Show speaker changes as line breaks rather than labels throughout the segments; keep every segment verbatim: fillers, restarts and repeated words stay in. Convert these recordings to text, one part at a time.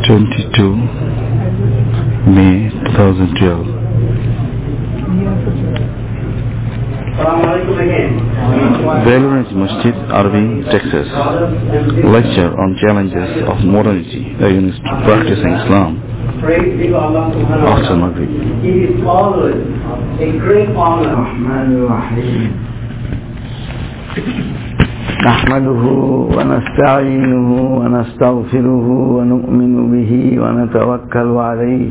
twenty-two May twenty twelve. Veterans Masjid, Irving, Texas. Lecture on challenges of modernity against practicing Islam. After Maghrib.
He is always a great honor.
نحمده ونستعينه ونستغفره ونؤمن به ونتوكل عليه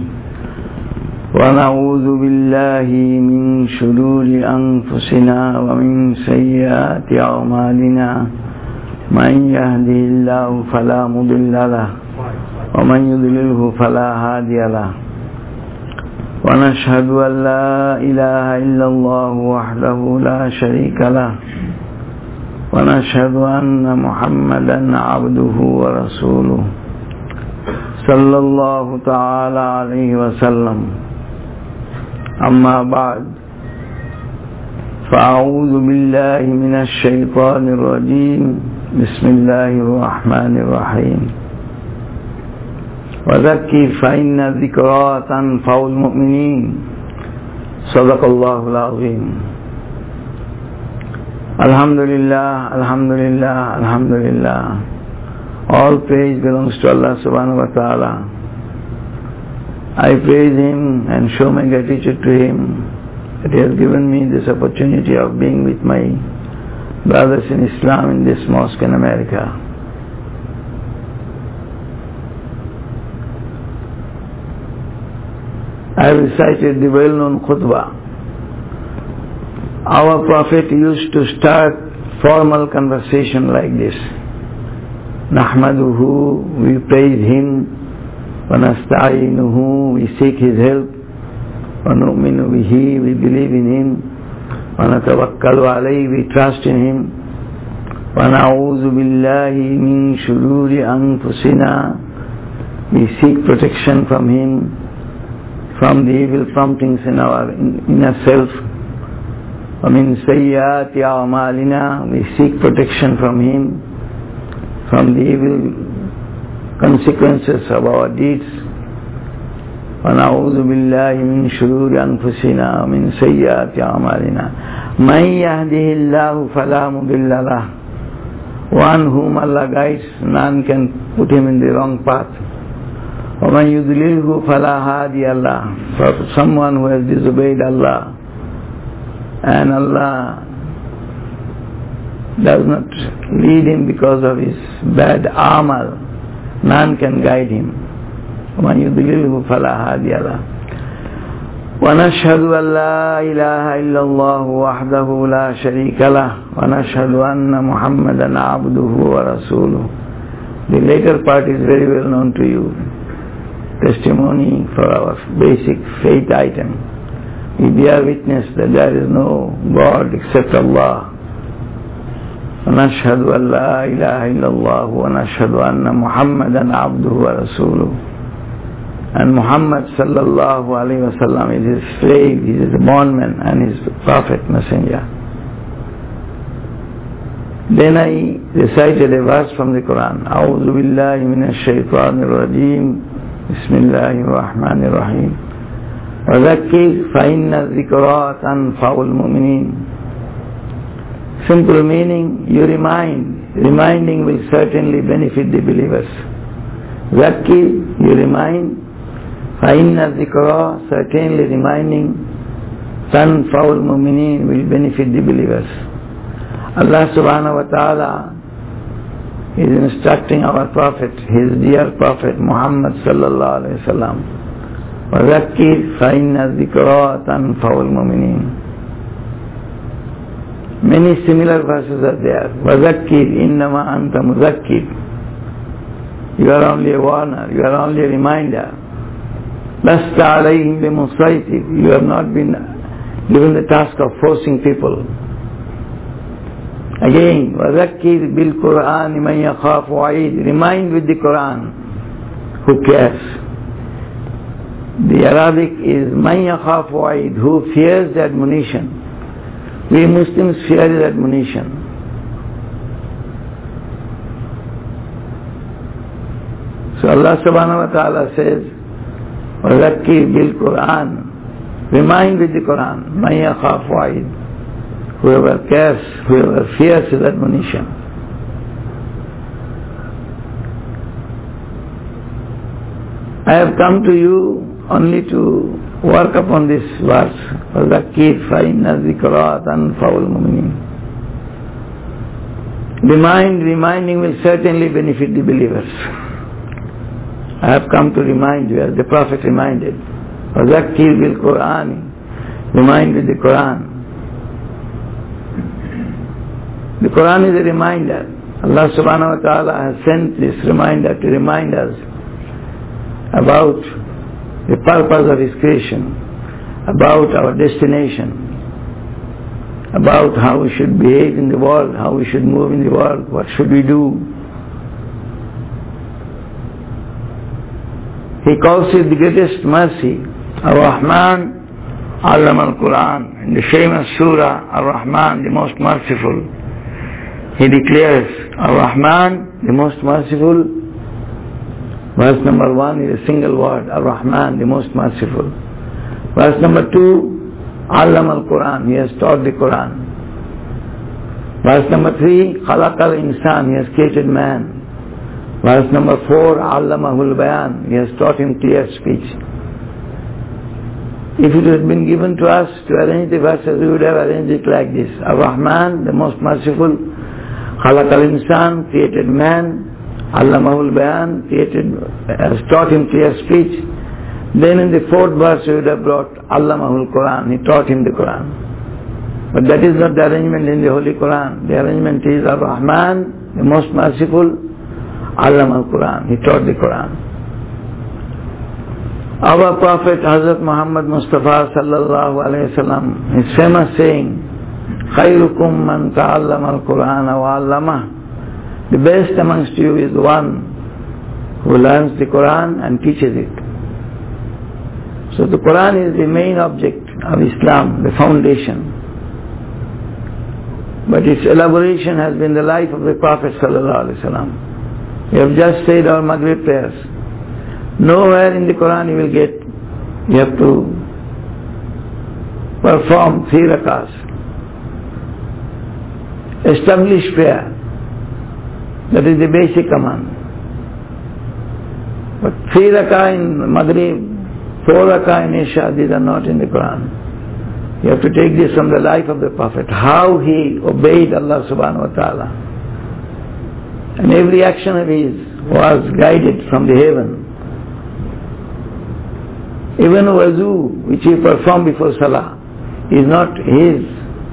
ونعوذ بالله من شرور أنفسنا ومن سيئات أعمالنا من يهده الله فلا مضل له ومن يضلله فلا هادي له ونشهد أن لا إله إلا الله وحده لا شريك له ونشهد أن محمدا عبده ورسوله صلى الله تعالى عليه وسلم. أما بعد، فأعوذ بالله من الشيطان الرجيم. بسم الله الرحمن الرحيم. وذكر فإن الذكرى تنفع المؤمنين. صدق الله العظيم. Alhamdulillah, Alhamdulillah, Alhamdulillah. All praise belongs to Allah subhanahu wa ta'ala. I praise Him and show my gratitude to Him that He has given me this opportunity of being with my brothers in Islam in this mosque in America. I have recited the well-known khutbah. Our Prophet used to start formal conversation like this. Nahmaduhu, we praise Him. Wa nasta'inuhu, we seek His help. Wa nu'minu bihi, we believe in Him. Wa natawakkalu alayhi, we trust in Him. Wa na'udhu billahi min shururi anfusina, we seek protection from Him, from the evil promptings in our inner self. وَمِن سَيِّئَاتِ أَعْمَالِنَا, we seek protection from Him, from the evil consequences of our deeds. وَنَعُوذُ بِاللَّهِ مِن شُرُورِ أَنفُسِنَا وَمِن سَيِّئَاتِ أَعْمَالِنَا مَن يَهْدِهِ اللَّهُ فَلَا مُضِلَّ لَهُ, one whom Allah guides, none can put him in the wrong path. وَمَن يُضْلِلْهُ فَلَا هَادِيَ لَهُ, for someone who has disobeyed Allah and Allah does not lead him because of his bad amal, none can guide him. وَمَنْ يُضْلِلْهُ فَلَا هَادِيَ لَهُ. وَنَشْهَدُ أَنْ لَا إِلَهَ إِلَّا اللَّهُ وَحْدَهُ لَا شَرِيكَ لَهُ وَنَشْهَدُ أَنَّ مُحَمَّدًا عَبْدُهُ وَرَسُولُهُ. The later part is very well known to you. Testimony for our basic faith item. We bear witness that there is no God except Allah. وَنَشْهَدُ أَنْ لَا إِلَهَ إِلَّا اللَّهُ وَنَشْهَدُ أَنَّ مُحَمَّدًا عَبْدُهُ وَرَسُولُهُ. And Muhammad sallallahu alayhi wa sallam is his slave, he is his bondman and his prophet messenger. Then I recited a verse from the Quran. أعوذ بالله من الشيطان الرجيم. بسم الله الرحمن الرحيم. وَذَكِّرْ فَإِنَّ الذِّكْرَى تَنْفَعُ الْمُؤْمِنِينَ. Simple meaning, you remind. Reminding will certainly benefit the believers. ذَكِّرْ, you remind. فَإِنَّ الذِّكْرَى, certainly reminding. تَنْفَعُ الْمُؤْمِنِينَ, will benefit the believers. Allah subhanahu wa ta'ala is instructing our Prophet, His dear Prophet Muhammad sallallahu alayhi wa sallam. وَذَكِّرْ فَإِنَّ الذِّكْرَى تَنْفَعُ الْمُؤْمِنِينَ. Many similar verses are there. وَذَكِّرْ إِنَّمَا أَنْتَ مُذَكِّرْ. You are only a warner, you are only a reminder. لَسْتَ عَلَيْهِمْ بِمُصَيْطِرٍ. You have not been given the task of forcing people. Again, وَذَكِّرْ بِالْقُرْآنِ مَنْ يَخَافُ وَعِيدٍ. Remind with the Quran. Who cares? The Arabic is مَنْ يَخَافُ وَعِيدٍ, who fears the admonition. We Muslims fear his admonition. So Allah subhanahu wa ta'ala says, وَذَكِّرْ بِالْقُرْآنِ, remind with the Quran, مَنْ يَخَافُ وَعِيدٍ, whoever cares, whoever fears his admonition. I have come to you only to work upon this verse, وَذَكِّرْ فَإِنَّ الذِّكْرَى تَنْفَعُ الْمُؤْمِنِينَ. Remind, reminding will certainly benefit the believers. I have come to remind you, as the Prophet reminded. وَذَكِّرْ بِالْقُرْآنِ, remind with the Quran. The Quran is a reminder. Allah subhanahu wa ta'ala has sent this reminder to remind us about the purpose of His creation, about our destination, about how we should behave in the world, how we should move in the world, what should we do. He calls it the greatest mercy. Ar-Rahman Allama al-Quran. In the famous surah, Ar-Rahman, the most merciful, he declares, Ar-Rahman, the most merciful. Verse number one is a single word, Ar-Rahman, the most merciful. Verse number two, Allama al-Quran, he has taught the Quran. Verse number three, Khalaq al-Insan, he has created man. Verse number four, Allamahul Bayan, he has taught him clear speech. If it had been given to us to arrange the verses, we would have arranged it like this. Ar-Rahman, the most merciful, Khalaq al-Insan, created man, Allamahul Bayan, created, has taught him clear speech. Then in the fourth verse we would have brought Allamahul Quran, he taught him the Quran. But that is not the arrangement in the Holy Quran. The arrangement is Ar-Rahman, the most merciful, Allamahul Quran, he taught the Quran. Our Prophet Hazrat Muhammad Mustafa sallallahu alayhi wa sallam, his famous saying, خَيْرُكُمْ مَنْ تَعَلَّمَ الْقُرْآنَ وَعَلَّمَهُ, the best amongst you is the one who learns the Quran and teaches it. So the Quran is the main object of Islam, the foundation. But its elaboration has been the life of the Prophet sallallahu alaihi wasallam. We have just said our Maghrib prayers. Nowhere in the Quran you will get, you have to perform three rakahs. Establish prayer. That is the basic command. But three rakah in Maghrib, four rakah in Isha, these are not in the Quran. You have to take this from the life of the Prophet, how he obeyed Allah subhanahu wa ta'ala. And every action of his was guided from the heaven. Even wuzu, which he performed before Salah, is not his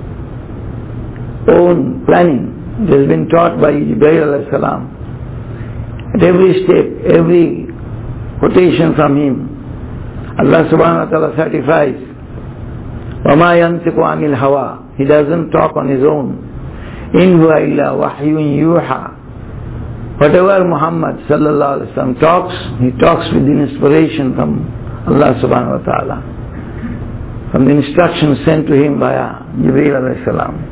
own planning. It has been taught by Jibreel alayhi salam. At every step, every quotation from him, Allah subhanahu wa ta'ala certifies, وَمَا يَنْتِقُ عَنِ الْهَوَىٰ, he doesn't talk on his own. إِنْ هُوَ إِلَّا وَحْيٌ يُوحَىٰ. Whatever Muhammad sallallahu alaihi wasallam talks, he talks with the inspiration from Allah subhanahu wa ta'ala, from the instructions sent to him by Jibreel alayhi salam.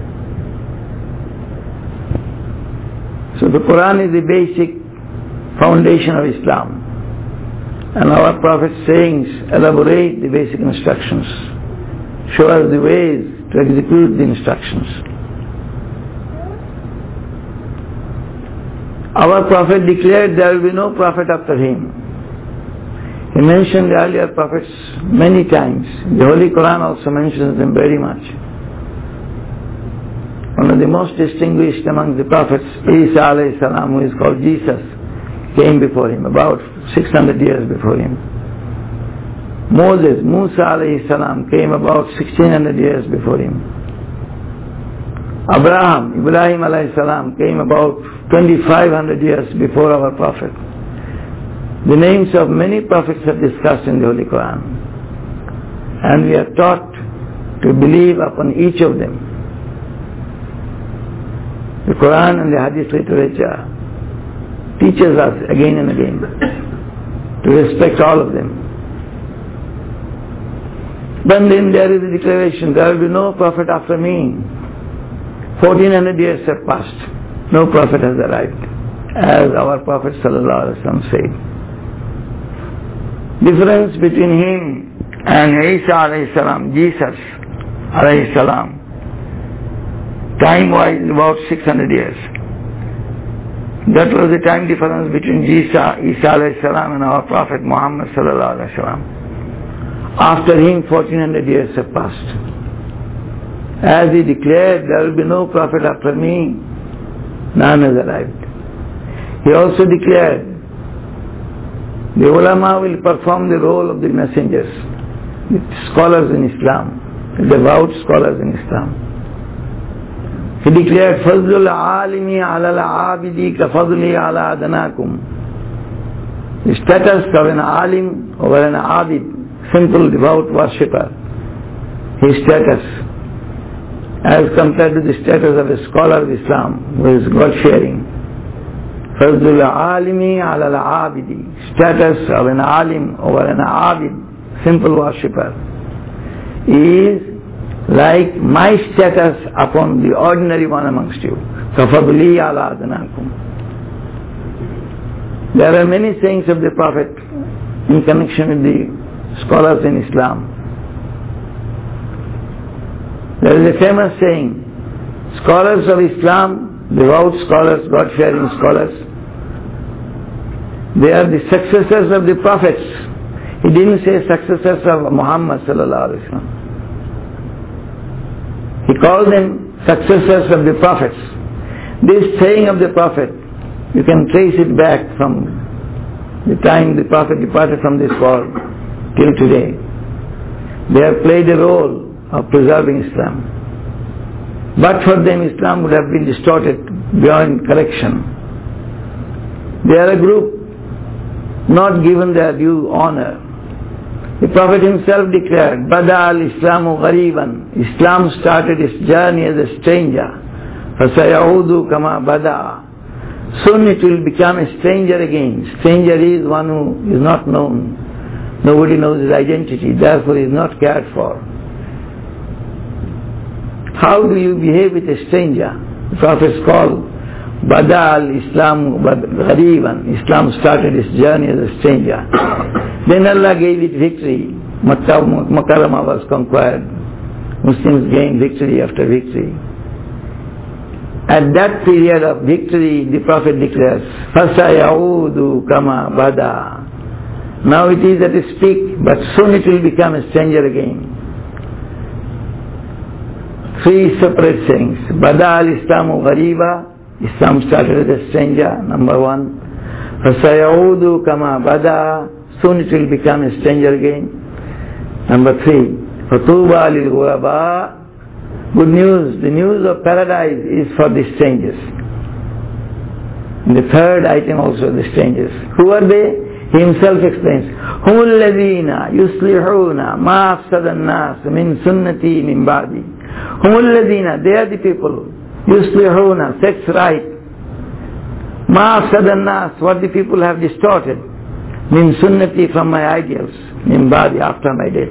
So the Quran is the basic foundation of Islam. And our Prophet's sayings elaborate the basic instructions, show us the ways to execute the instructions. Our Prophet declared there will be no Prophet after him. He mentioned the earlier prophets many times. The Holy Quran also mentions them very much. One of the most distinguished among the prophets, Isa alayhi salam, who is called Jesus, came before him, about six hundred years before him. Moses, Musa alayhi salam, came about sixteen hundred years before him. Abraham, Ibrahim alayhi salam, came about twenty-five hundred years before our Prophet. The names of many prophets are discussed in the Holy Quran. And we are taught to believe upon each of them. The Quran and the Hadith literature teaches us again and again to respect all of them. But then there is a declaration, there will be no Prophet after me. fourteen hundred years have passed. No Prophet has arrived, as our Prophet sallallahu alaihi wasallam said. difference between him and Isa alayhi salam, Jesus alayhi salam, time-wise about six hundred years. That was the time difference between Isa, Isa alayhi salam and our Prophet Muhammad sallallahu alayhi wasallam. After him, fourteen hundred years have passed. As he declared, there will be no prophet after me, none has arrived. He also declared, the ulama will perform the role of the messengers, the scholars in Islam, the devout scholars in Islam. He declared, فَضْلُ الْعَالِمِ عَلَى الْعَابِدِ كَفَضْلِ عَلَى أَدْنَاكُمْ. The status of an alim over an abid, simple devout worshipper, his status, as compared to the status of a scholar of Islam who is God-fearing. فَضْلُ الْعَالِمِ عَلَى الْعَابِدِ. Status of an alim over an abid, simple worshipper, is like my status upon the ordinary one amongst you. كَفَضْلِي عَلَى أَدْنَاكُمْ. There are many sayings of the Prophet in connection with the scholars in Islam. There is a famous saying, scholars of Islam, devout scholars, God-fearing scholars, they are the successors of the prophets. He didn't say successors of Muhammad sallallahu alaihi wasallam. He called them successors of the prophets. This saying of the Prophet, you can trace it back from the time the Prophet departed from this world till today. They have played a role of preserving Islam. But for them, Islam would have been distorted beyond correction. They are a group not given their due honor. The Prophet himself declared, Bada al-Islamu ghariban. Islam started its journey as a stranger. فَسَيَعُودُ كَمَا بَدَى. Soon it will become a stranger again. Stranger is one who is not known. Nobody knows his identity, therefore is not cared for. How do you behave with a stranger? The Prophet called Bada al-Islamu ghariban. Islam started its journey as a stranger. Then Allah gave it victory. Makkah Mukarramah was conquered. Muslims gained victory after victory. At that period of victory, the Prophet declares, فَسَيَعُودُ كَمَا بَدَى. Now it is at its peak, but soon it will become a stranger again. Three separate sayings. Bada al-Islamu ghariba. Islam started as a stranger, number one. فَسَيَعُودُ كَمَا بَدَى. Soon it will become a stranger again. Number three. فَطُوبَى لِلْغُرَبَى. Good news, the news of paradise is for the strangers. And the third item also, the strangers. Who are they? He himself explains, هُمُ الَّذِينَ يُصْلِحُونَ مَا أَفْسَدَ النَّاسُ مِنْ سُنَّتِي مِنْ بَعْدِي. هُمُ الَّذِينَ, they are the people, يُصْلِحُونَ, sets right, مَا أَفْسَدَ النَّاسُ, what the people have distorted, مِنْ سُنَّتِي, from my ideals, مِنْ بَعْدِي, after my death.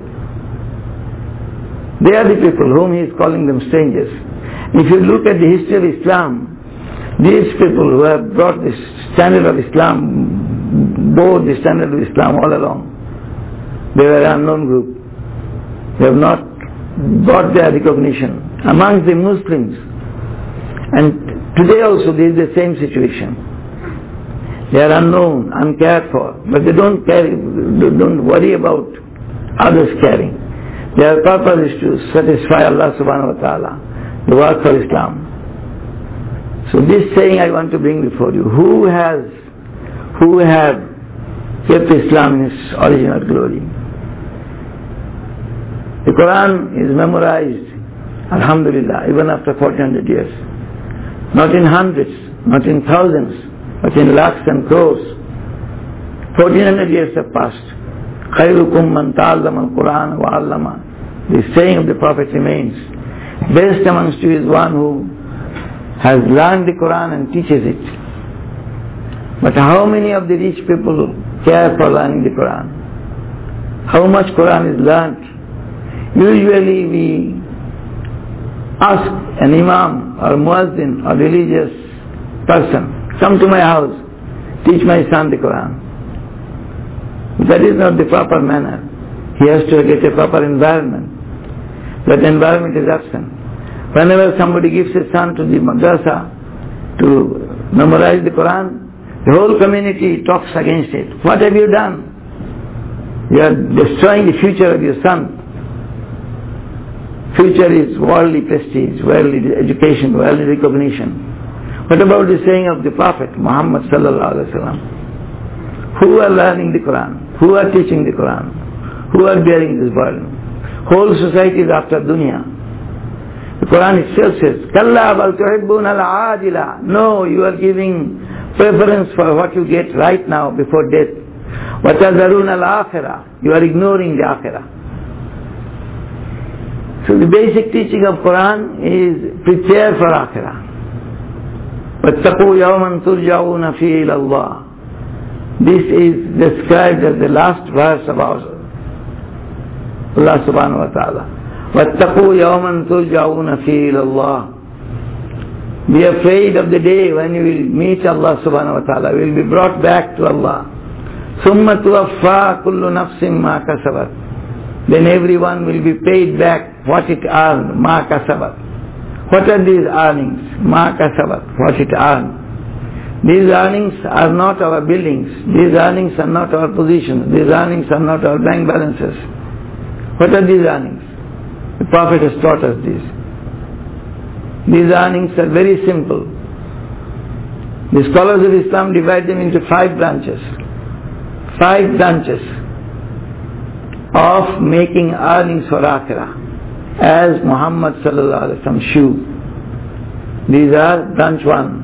They are the people whom he is calling them strangers. If you look at the history of Islam, these people who have brought the standard of Islam, bore the standard of Islam all along, they were an unknown group. They have not got their recognition amongst the Muslims. And today also there is the same situation. They are unknown, uncared for, but they don't care, don't worry about others caring. Their purpose is to satisfy Allah subhanahu wa ta'ala, the work for Islam. So this saying I want to bring before you. Who has, who have kept Islam in its original glory? The Quran is memorized, alhamdulillah, even after fourteen hundred years. Not in hundreds, not in thousands, but in lakhs and crores. fourteen hundred years have passed. خَيْرُكُمْ مَنْ تَعَلَّمَ الْقُرْآنَ وَعَلَّمَ. The saying of the Prophet remains. Best amongst you is one who has learned the Quran and teaches it. But how many of the rich people care for learning the Quran? How much Quran is learnt? Usually we ask an imam or muazzin or religious person, come to my house, teach my son the Quran. That is not the proper manner. He has to get a proper environment. That environment is absent. Whenever somebody gives his son to the madrasa to memorize the Quran, the whole community talks against it. What have you done? You are destroying the future of your son. Future is worldly prestige, worldly education, worldly recognition. What about the saying of the Prophet Muhammad sallallahu alaihi wasallam? Who are learning the Quran? Who are teaching the Quran? Who are bearing this burden? Whole society is after dunya. The Quran itself says, Kalla bal tuhibbuna al-ajila. No, you are giving preference for what you get right now before death. Wa tazaruna al-akhirah. You are ignoring the akhirah. So the basic teaching of Quran is prepare for akhirah. وَاتَّقُوا يَوْمًا تُرْجَعُونَ فِيهِ إِلَى اللَّهِ. This is described as the last verse of our Allah subhanahu wa ta'ala. وَاتَّقُوا يَوْمًا تُرْجَعُونَ فِيهِ إِلَى اللَّهِ. Be afraid of the day when you will meet Allah subhanahu wa ta'ala, will be brought back to Allah. ثُمَّ تُوَفَّى كُلُّ نَفْسٍ مَا كَسَبَتْ. Then everyone will be paid back what it earned, مَا كَسَبَتْ. What are these earnings? Ma kasabat, what it earned. These earnings are not our buildings. These earnings are not our positions. These earnings are not our bank balances. What are these earnings? The Prophet has taught us this. These earnings are very simple. The scholars of Islam divide them into five branches. Five branches of making earnings for akhirah, as Muhammad sallallahu alaihi wasallam shewed. These are branch one,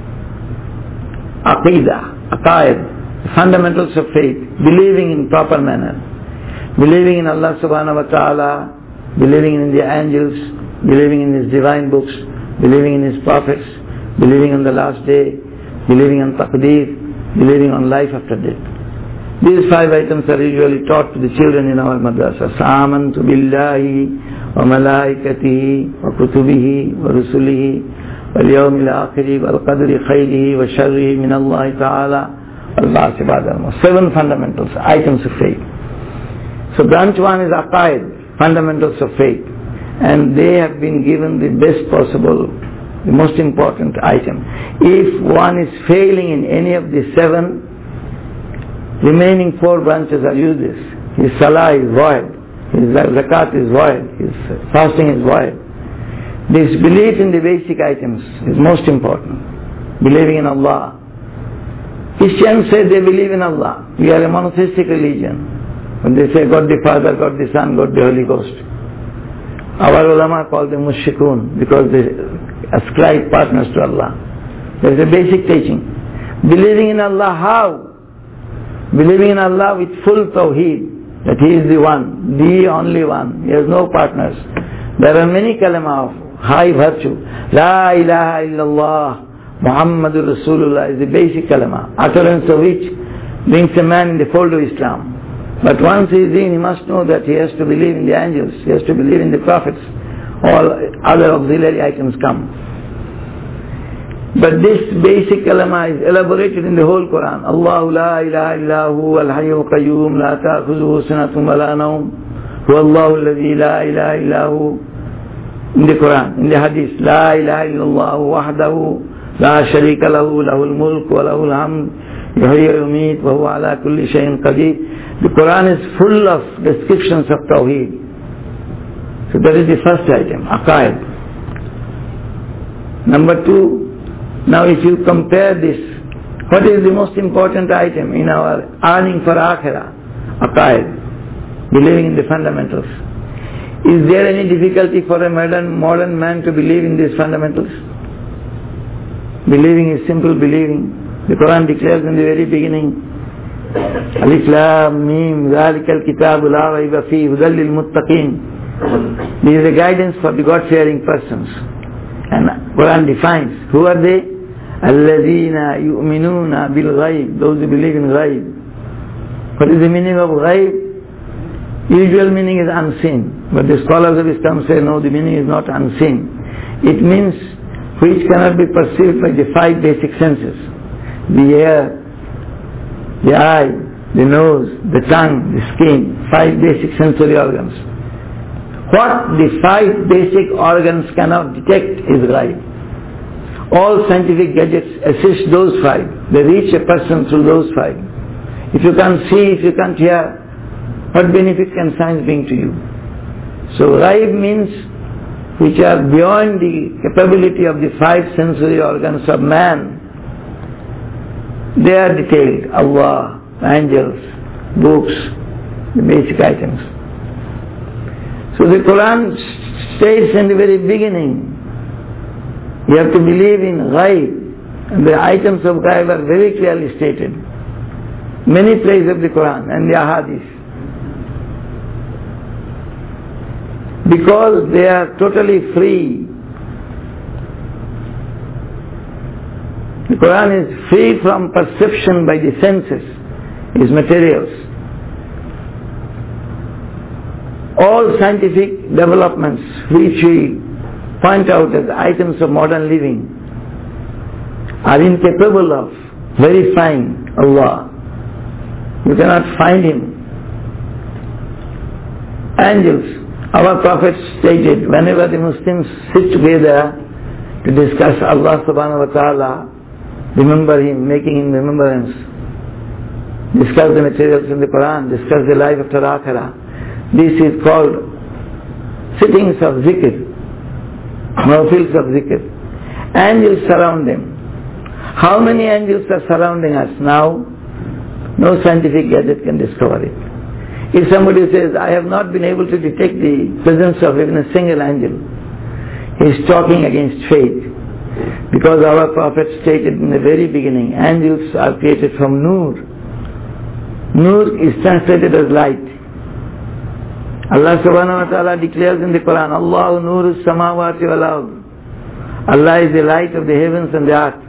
Aqidah, Aqaid, fundamentals of faith, believing in proper manner, believing in Allah subhanahu wa ta'ala, believing in the angels, believing in His divine books, believing in His prophets, believing on the last day, believing on taqdeer, believing on life after death. These five items are usually taught to the children in our madrasa. Amantu billahi وملائكته وكتبه ورسله واليوم الآخر والقدر خيره وشره من الله تعالى والبعث بعد الموت. Seven fundamentals, items of faith. So branch one is Aqaid, fundamentals of faith. And they have been given the best possible, the most important item. If one is failing in any of the seven, remaining four branches are useless. His salah is void. His zakat is void, his fasting is void. This belief in the basic items is most important. Believing in Allah. Christians say they believe in Allah. We are a monotheistic religion. When they say God the Father, God the Son, God the Holy Ghost. Our ulama call them mushrikun because they ascribe partners to Allah. There is a basic teaching. Believing in Allah how? Believing in Allah with full tawheed. That He is the one, the only one. He has no partners. There are many kalima of high virtue. La ilaha illallah Muhammadur Rasulullah is the basic kalima, utterance of which brings a man in the fold of Islam. But once he is in, he must know that he has to believe in the angels, he has to believe in the prophets. All other auxiliary items come. But this basic kalama is elaborated in the whole Quran. Allahu la ilaha illahu al-hayyul qayyum la ta'khuzuhu sinatun wa la nawm huwa Allahu alladhi la ilaha illahu. In the Quran, in the Hadith, la ilaha illallahu wahdahu la sharika lahu lahul mulk wa lahul hamd yuhyi wa yumeet wa huwa ala kulli shay'in qadir. The Quran is full of descriptions of Tawheed. So that is the first item, Aqaid. Number two, now if you compare this, what is the most important item in our earning for Akhirah? Aqaid, believing in the fundamentals. Is there any difficulty for a modern, modern man to believe in these fundamentals? Believing is simple believing. The Quran declares in the very beginning, Alif Lam Mim Zalikal Kitabu La Rayba Fihi Hudal Lil Muttaqin. This is a guidance for the God-fearing persons. And Quran defines, who are they? Alladhina yu'minuna bil ghaib, those who believe in ghaib. What is the meaning of ghaib? Usual meaning is unseen, but the scholars of Islam say no, the meaning is not unseen. It means which cannot be perceived by the five basic senses: the ear, the eye, the nose, the tongue, the skin, five basic sensory organs. What the five basic organs cannot detect is ghaib. All scientific gadgets assist those five. They reach a person through those five. If you can't see, if you can't hear, what benefit can science bring to you? So ghaib means which are beyond the capability of the five sensory organs of man. They are detailed. Allah, angels, books, the basic items. So the Quran states in the very beginning, you have to believe in ghaib. And the items of ghaib are very clearly stated. Many places of the Quran and the ahadith. Because they are totally free. The Quran is free from perception by the senses, its materials. All scientific developments which we point out as items of modern living are incapable of verifying Allah. You cannot find Him. Angels, our Prophet stated, whenever the Muslims sit together to discuss Allah subhanahu wa ta'ala, remember Him, making Him remembrance, discuss the materials in the Quran, discuss the life after Akhirah. This is called sittings of zikr, mawfils of zikr. Angels surround them. How many angels are surrounding us now? No scientific gadget can discover it. If somebody says, I have not been able to detect the presence of even a single angel, he is talking against faith. Because our Prophet stated in the very beginning, angels are created from Nur. Nur is translated as light. Allah subhanahu wa ta'ala declares in the Quran, Allahu nuru samawati wal ard. Allah is the light of the heavens and the earth.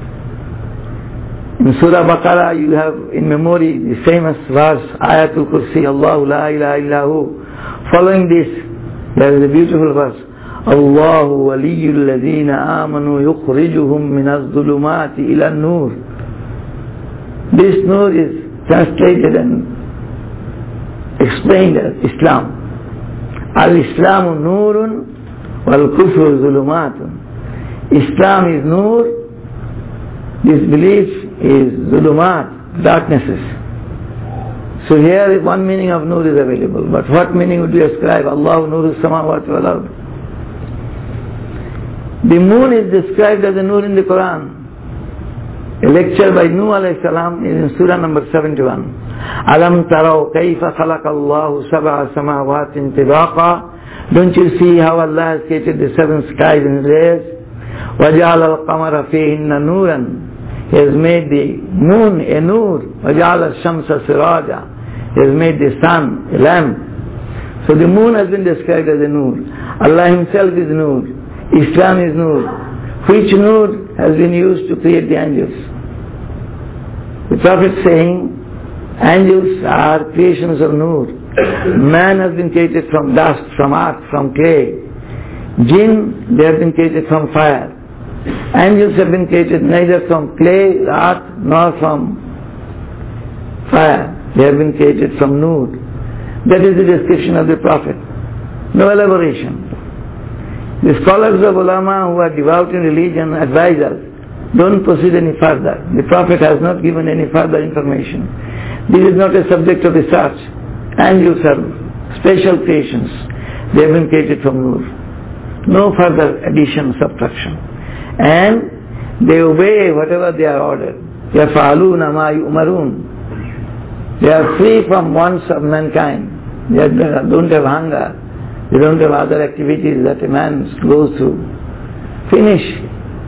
In Surah Baqarah you have in memory the famous verse, Ayatul Kursi, Allahu la ilaha illahu. Following this, there is a beautiful verse, Allahu waliyul ladhina amanu yukhrijuhum minaz zulumati ila nur. This nur is translated and explained as Islam. Al-Islamu nurun wal-kufru zulumatun. Islam is nur, disbelief is zulumat, darknesses. So here one meaning of nur is available, but what meaning would you ascribe? Allahu nuru samawati wal ard. The moon is described as a nur in the Quran. A lecture by Nuh alayhi salam is in Surah number seventy-one. Alam taraw kayfa khalaqa Allahu sab'a samawatin tibaqa. Don't you see how Allah has created the seven skies in layers? وَجَعَلَ الْقَمَرَ فِيهِنَّ نُورًا. He has made the moon a nur. وَجَعَلَ الشَّمْسَ سِرَاجًا. He has made the sun a lamp. So the moon has been described as a nur. Allah Himself is nur. Islam is nur. Which nur has been used to create the angels? The Prophet saying, angels are creations of nur. Man has been created from dust, from earth, from clay. Jinn, they have been created from fire. Angels have been created neither from clay, earth, nor from fire. They have been created from nur. That is the description of the Prophet. No elaboration. The scholars of ulama who are devout in religion advise us, don't proceed any further. The Prophet has not given any further information. This is not a subject of research. Angels are special creations. They have been created from nur. No further addition, subtraction. And they obey whatever they are ordered. يَفْعَلُونَ مَا يُؤْمَرُونَ. They are free from wants of mankind. They don't have hunger. They don't have other activities that a man goes through. Finish.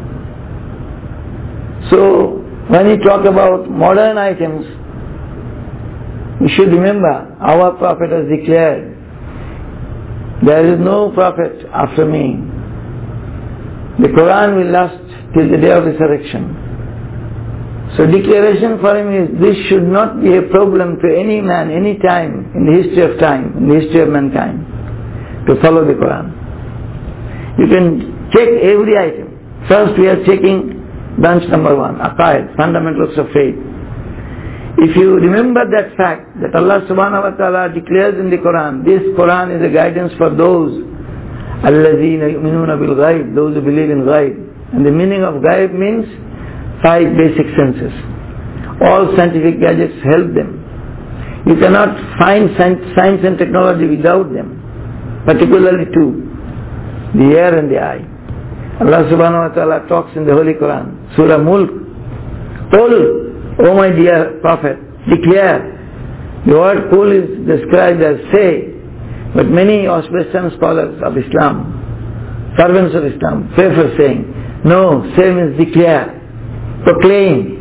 So, when we talk about modern items, we should remember our Prophet has declared, there is no prophet after me. The Quran will last till the day of resurrection. So declaration for him is, this should not be a problem to any man, any time, in the history of time, in the history of mankind, to follow the Quran. You can check every item. First we are checking branch number one, Aqaid, fundamentals of faith. If you remember that fact, that Allah subhanahu wa ta'ala declares in the Quran, this Quran is a guidance for those الَّذِينَ يُؤْمِنُونَ بِالْغَيْبِ, those who believe in ghaib. And the meaning of ghaib means five basic senses. All scientific gadgets help them. You cannot find science and technology without them, particularly two, the ear and the eye. Allah subhanahu wa ta'ala talks in the Holy Quran, Surah Mulk, Qul, O my dear Prophet, declare. The word Qul is described as say, but many Western scholars of Islam, servants of Islam, prefer saying, no, say means declare, proclaim.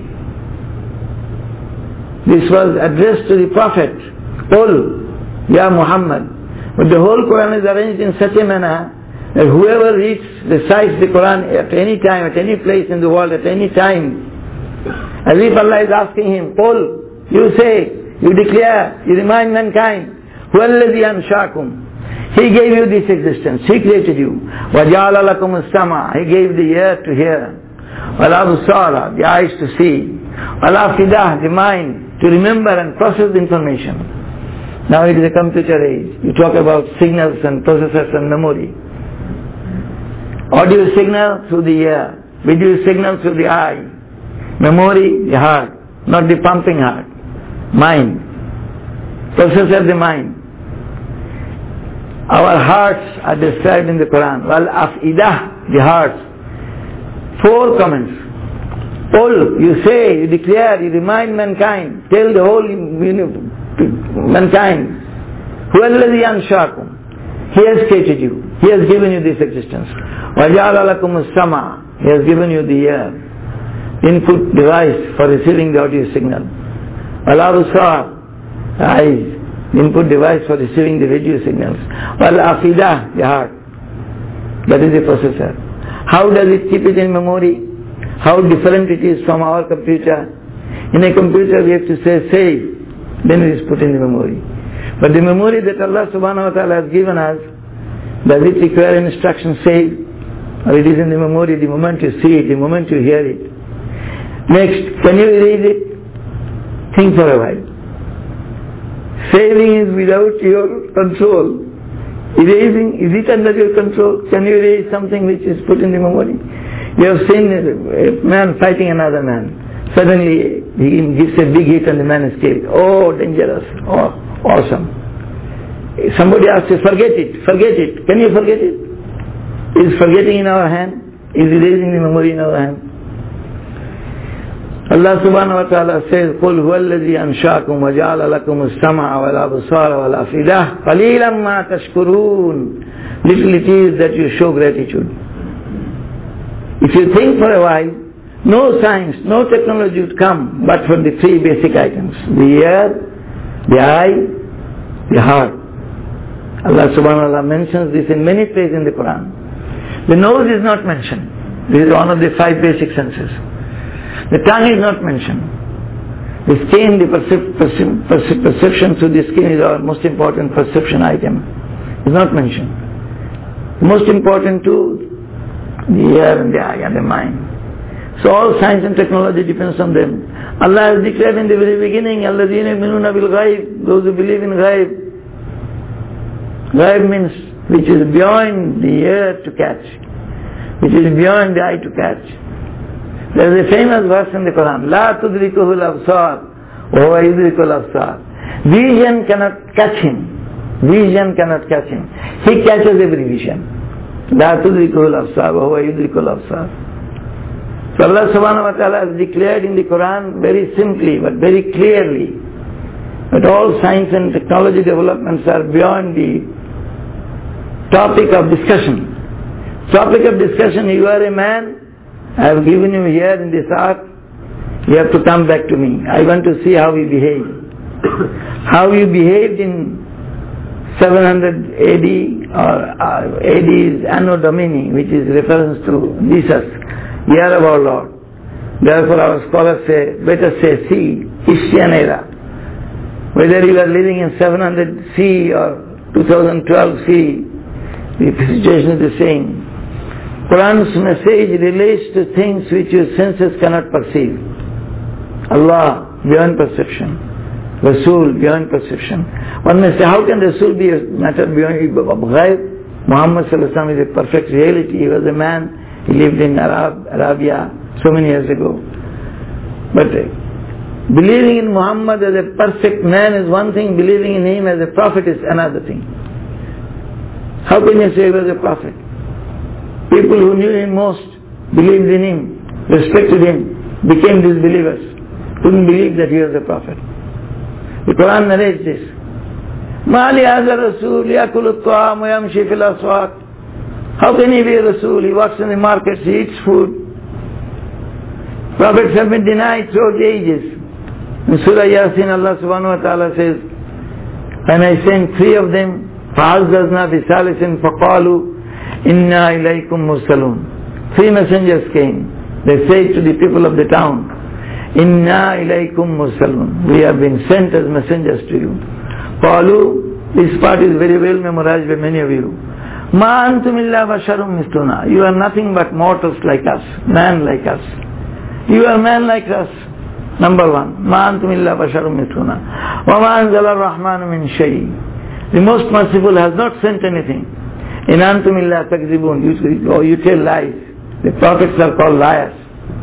This was addressed to the Prophet, Qul, Ya Muhammad. But the whole Quran is arranged in such a manner that whoever reads, recites the Quran at any time, at any place in the world, at any time, as if Allah is asking him, Qul, you say, you declare, you remind mankind, Huwallazi anshakum. He gave you this existence, He created you. Waja'ala lakum as-sama. He gave the ear to hear. Wal absara, the eyes to see. Wal afidah, the mind to remember and process the information. Now it is a computer age. You talk about signals and processors and memory. Audio signal through the ear. Video signal through the eye. Memory, the heart. Not the pumping heart. Mind. Processor, the mind. Our hearts are described in the Quran. Wal afidah, the hearts. Four comments. All you say, you declare, you remind mankind, tell the whole mankind, Huwallazi anshakum. He has created you. He has given you this existence. Waja'ala lakum as-sama. He has given you the ear, input device for receiving the audio signal. Wal absar, eyes, input device for receiving the video signals. Wal afidah, the heart. That is the processor. How does it keep it in memory? How different it is from our computer. In a computer we have to say save, then it is put in the memory. But the memory that Allah subhanahu wa ta'ala has given us, does it require an instruction save? Or it is in the memory the moment you see it, the moment you hear it. Next, can you erase it? Think for a while. Saving is without your control. Erasing, is it under your control? Can you erase something which is put in the memory? You have seen a man fighting another man. Suddenly he gives a big hit and the man is killed. Oh, dangerous. Oh, awesome. Somebody asks you, forget it, forget it. Can you forget it? Is forgetting in our hand? Is erasing the memory in our hand? Allah subhanahu wa ta'ala says, قُلْ هُوَ الَّذِي أَنْشَاكُمْ وَجَعَلَ لَكُمُ السَّمْعَ وَالْأَبْصَارَ وَالْأَفْئِدَةَ قَلِيلًا مَا تَشْكُرُونَ. Little it is that you show gratitude. If you think for a while, no science, no technology would come but for the three basic items. The ear, the eye, the heart. Allah subhanahu wa ta'ala mentions this in many places in the Quran. The nose is not mentioned. This is one of the five basic senses. The tongue is not mentioned. The skin, the percep- percep- percep- perception through the skin is our most important perception item. Is not mentioned. The most important too, the ear and the eye and the mind. So all science and technology depends on them. Allah has declared in the very beginning, الَّذِينَ يُؤْمِنُونَ بِالْغَيْبِ, those who believe in ghaib. Ghaib means which is beyond the ear to catch, which is beyond the eye to catch. There is a famous verse in the Quran, لَا تُدْرِكُهُ الْأَبْصَارُ وَهُوَ يُدْرِكُ الْأَبْصَارِ. Vision cannot catch him. Vision cannot catch him. He catches every vision. لَا تُدْرِكُهُ الْأَبْصَارُ وَهُوَ يُدْرِكُ الْأَبْصَارِ. So Allah subhanahu wa ta'ala has declared in the Quran very simply but very clearly that all science and technology developments are beyond the topic of discussion. Topic of discussion, you are a man, I have given you here in this earth, you have to come back to me. I want to see how you behave. How you behaved in seven hundred A D or uh, A D is Anno Domini, which is reference to Jesus, year of our Lord. Therefore our scholars say, better say C, Christian era. Whether you are living in seven hundred C or two thousand twelve C, the situation is the same. Quran's message relates to things which your senses cannot perceive. Allah, beyond perception. Rasul, beyond perception. One may say, how can Rasul be a matter beyond ghaib? Muhammad sallallahu alaihi wasallam is a perfect reality. He was a man, he lived in Arab, Arabia so many years ago. But uh, believing in Muhammad as a perfect man is one thing, believing in him as a prophet is another thing. How can you say he was a prophet? People who knew him most, believed in him, respected him, became disbelievers, couldn't believe that he was a prophet. The Quran narrates this. مَا لِهَذَا الرَّسُولِ يَأْكُلُ الطَّعَامَ وَيَمْشِي فِي الْأَسْوَاقِ. How can he be a Rasul? He walks in the markets, he eats food. Prophets have been denied throughout the ages. In Surah Yasin, Allah subhanahu wa ta'ala says, when I sent three of them, فَعَزَّزْنَا بِثَالِثٍ فَقَالُوا إِنَّا إِلَيْكُمْ مُرْسَلُونَ. Three messengers came. They said to the people of the town, إِنَّا إِلَيْكُمْ مُرْسَلُونَ. We have been sent as messengers to you. قَالُوا. This part is very well memorized by many of you. مَا أَنْتُمْ إِلَّا بَشَرٌ مِثْلُنَا. You are nothing but mortals like us, man like us. You are man like us. Number one. مَا أَنْتُمْ إِلَّا بَشَرٌ مِثْلُنَا وَمَا أَنزَلَ الرَّحْمَنُ مِنْ شَيْءٍ. The most merciful has not sent anything. In antum illa takzibun. You, or you tell lies. The prophets are called liars.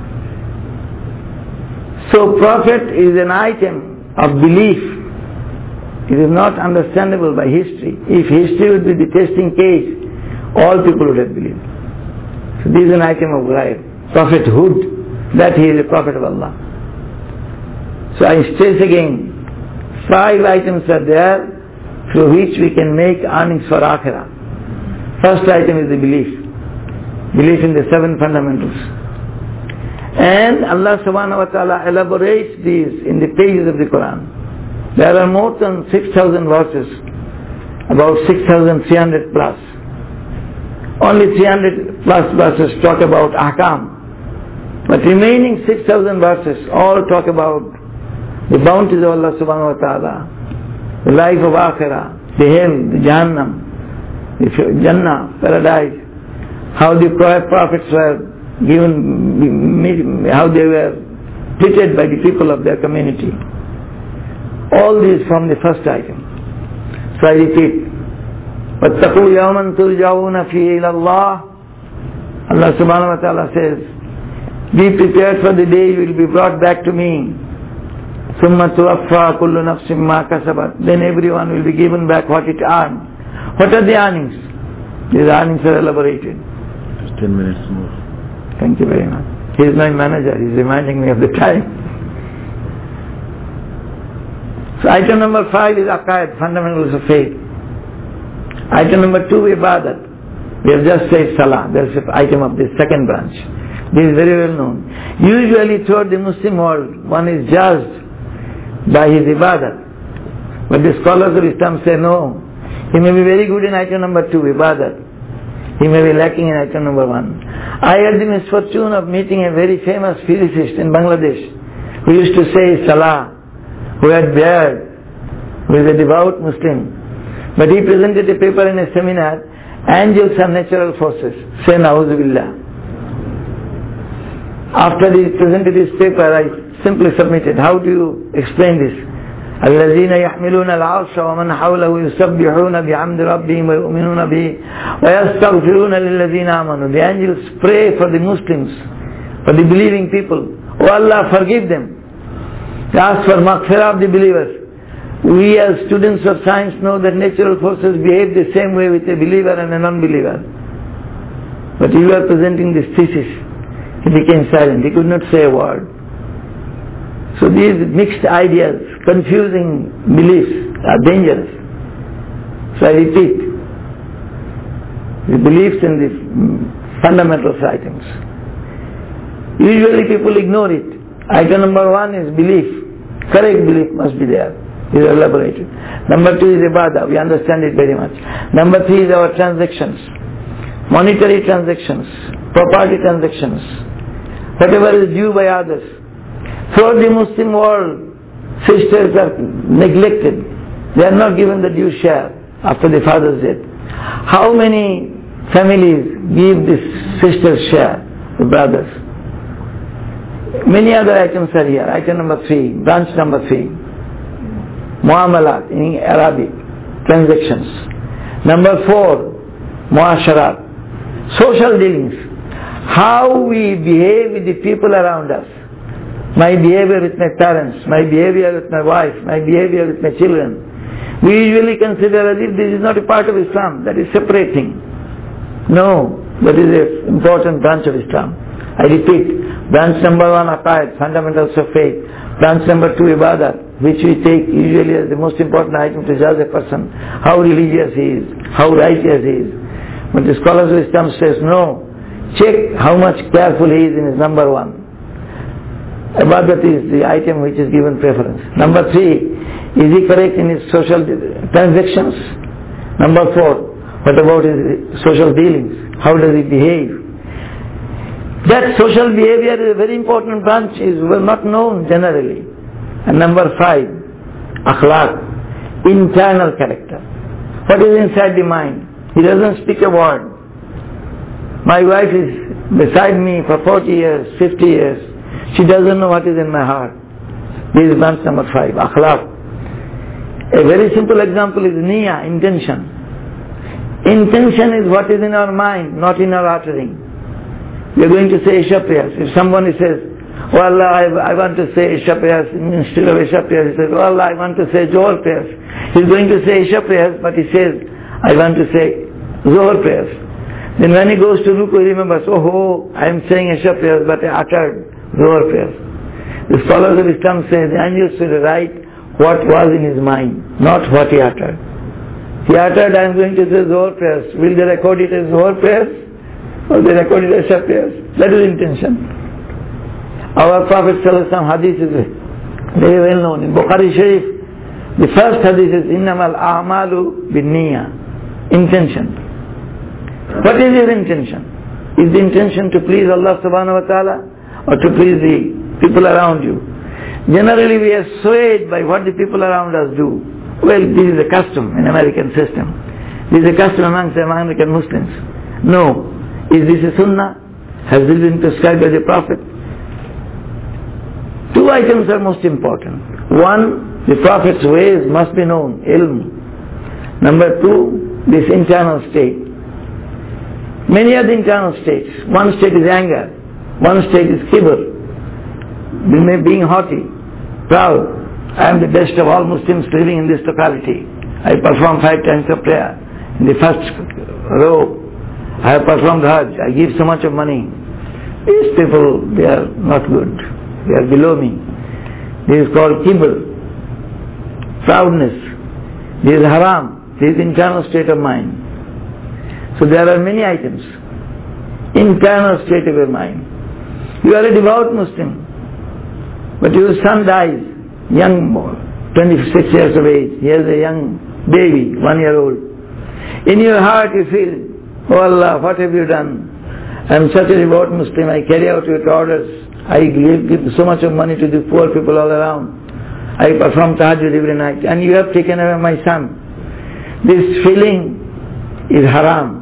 So prophet is an item of belief. It is not understandable by history. If history would be the testing case, all people would have believed. So this is an item of life. Prophethood, that he is a prophet of Allah. So I stress again, five items are there through which we can make earnings for Akhirah. First item is the belief. Belief in the seven fundamentals. And Allah subhanahu wa ta'ala elaborates these in the pages of the Quran. There are more than six thousand verses, about six thousand three hundred plus. Only three hundred plus verses talk about ahkam. But remaining six thousand verses all talk about the bounties of Allah subhanahu wa ta'ala, the life of Akhirah, the hell, the Jahannam, the Jannah, paradise, how the prophets were given, how they were treated by the people of their community. All these from the first item. So I repeat, وَاتَّقُوا يَوْمًا تُرْجَعُونَ فِيهِ إِلَى اللَّهِ. Allah subhanahu wa ta'ala says, be prepared for the day you will be brought back to me. ثُمَّ تُوَفَّى كُلُّ نَفْسٍ مَا كَسَبَتْ. Then everyone will be given back what it earned. What are the earnings? These earnings are elaborated.
Just ten minutes more.
Thank you very much. He is my manager. He is reminding me of the time. So item number five is aqaid, fundamentals of faith. Item number two, ibadat. We have just said salah. There is an item of this second branch. This is very well known. Usually throughout the Muslim world, one is judged by his ibadat. But the scholars of Islam say no. He may be very good in item number two, ibadat. He may be lacking in item number one. I had the misfortune of meeting a very famous physicist in Bangladesh who used to say salah, who had beard, who is a devout Muslim. But he presented a paper in a seminar, angels are natural forces. Say na'udhu billah. After he presented his paper, I simply submitted. How do you explain this? الذين يحملون العرش ومن حوله يسبحون بحمد ربهم ويؤمنون به ويستغفرون للذين آمنوا. The angels pray for the Muslims, for the believing people. Oh Allah, forgive them. They ask for maghfirah of the believers. We as students of science know that natural forces behave the same way with a believer and a non-believer. But you are presenting this thesis. He became silent. He could not say a word. So these mixed ideas, confusing beliefs are dangerous. So I repeat, the beliefs in the fundamental items. Usually people ignore it. Item number one is belief. Correct belief must be there. It is elaborated. Number two is ibadah. We understand it very much. Number three is our transactions. Monetary transactions. Property transactions. Whatever is due by others. Throughout the Muslim world, sisters are neglected. They are not given the due share after the father's death. How many families give this sister's share, the brothers? Many other items are here. Item number three, branch number three. Muamalat in Arabic, transactions. Number four, muasharat, social dealings. How we behave with the people around us. My behavior with my parents, my behavior with my wife, my behavior with my children. We usually consider as if this is not a part of Islam, that is separate thing. No, that is an important branch of Islam. I repeat, branch number one, aqaid, fundamentals of faith. Branch number two, ibadat, which we take usually as the most important item to judge a person, how religious he is, how righteous he is. But the scholars of Islam says, no, check how much careful he is in his number one. Ibadat is the item which is given preference. Number three, is he correct in his social transactions? Number four, what about his social dealings? How does he behave? That social behavior is a very important branch, is well not known generally. And number five, akhlaq, internal character. What is inside the mind? He doesn't speak a word. My wife is beside me for forty years, fifty years. She doesn't know what is in my heart. This is branch number five, akhlaq. A very simple example is niyyah, intention. Intention is what is in our mind, not in our uttering. We are going to say Isha prayers. If somebody says, oh Allah, I, I want to say Isha prayers, instead of Isha prayers, he says, oh Allah, I want to say Zohar prayers. He's going to say Isha prayers, but he says, I want to say Zohar prayers. Then when he goes to Ruku, he remembers, oh, oh I am saying Isha prayers, but I uttered Zohar prayers. The scholars of Islam say the angels should write what was in his mind, not what he uttered. He uttered, I am going to say Zohar prayers. Will they record it as Zohar prayers? Or they record it as Isha prayers? That is intention. Our Prophet ﷺ hadith is very well known. In Bukhari Sharif, the first hadith is innamal a'malu bin niyyah. Intention. What is your intention? Is the intention to please Allah subhanahu wa ta'ala or to please the people around you? Generally we are swayed by what the people around us do. Well, this is a custom in American system. This is a custom amongst the American Muslims. No. Is this a sunnah? Has this been prescribed by the Prophet? Two items are most important. One, the Prophet's ways must be known, ilm. Number two, this internal state. Many are the internal states. One state is anger. One state is kibr. Being haughty, proud. I am the best of all Muslims living in this locality. I perform five times of prayer. In the first row, I have performed Hajj. I give so much of money. These people, they are not good. They are below me. This is called kibr. Proudness. This is haram. This is internal state of mind. So there are many items. Internal state of your mind. You are a devout Muslim, but your son dies, young boy, twenty-six years of age. He has a young baby, one year old. In your heart you feel, oh Allah, what have you done? I am such a devout Muslim, I carry out your orders. I give, give so much of money to the poor people all around. I perform tahajjud every night, and you have taken away my son. This feeling is haram.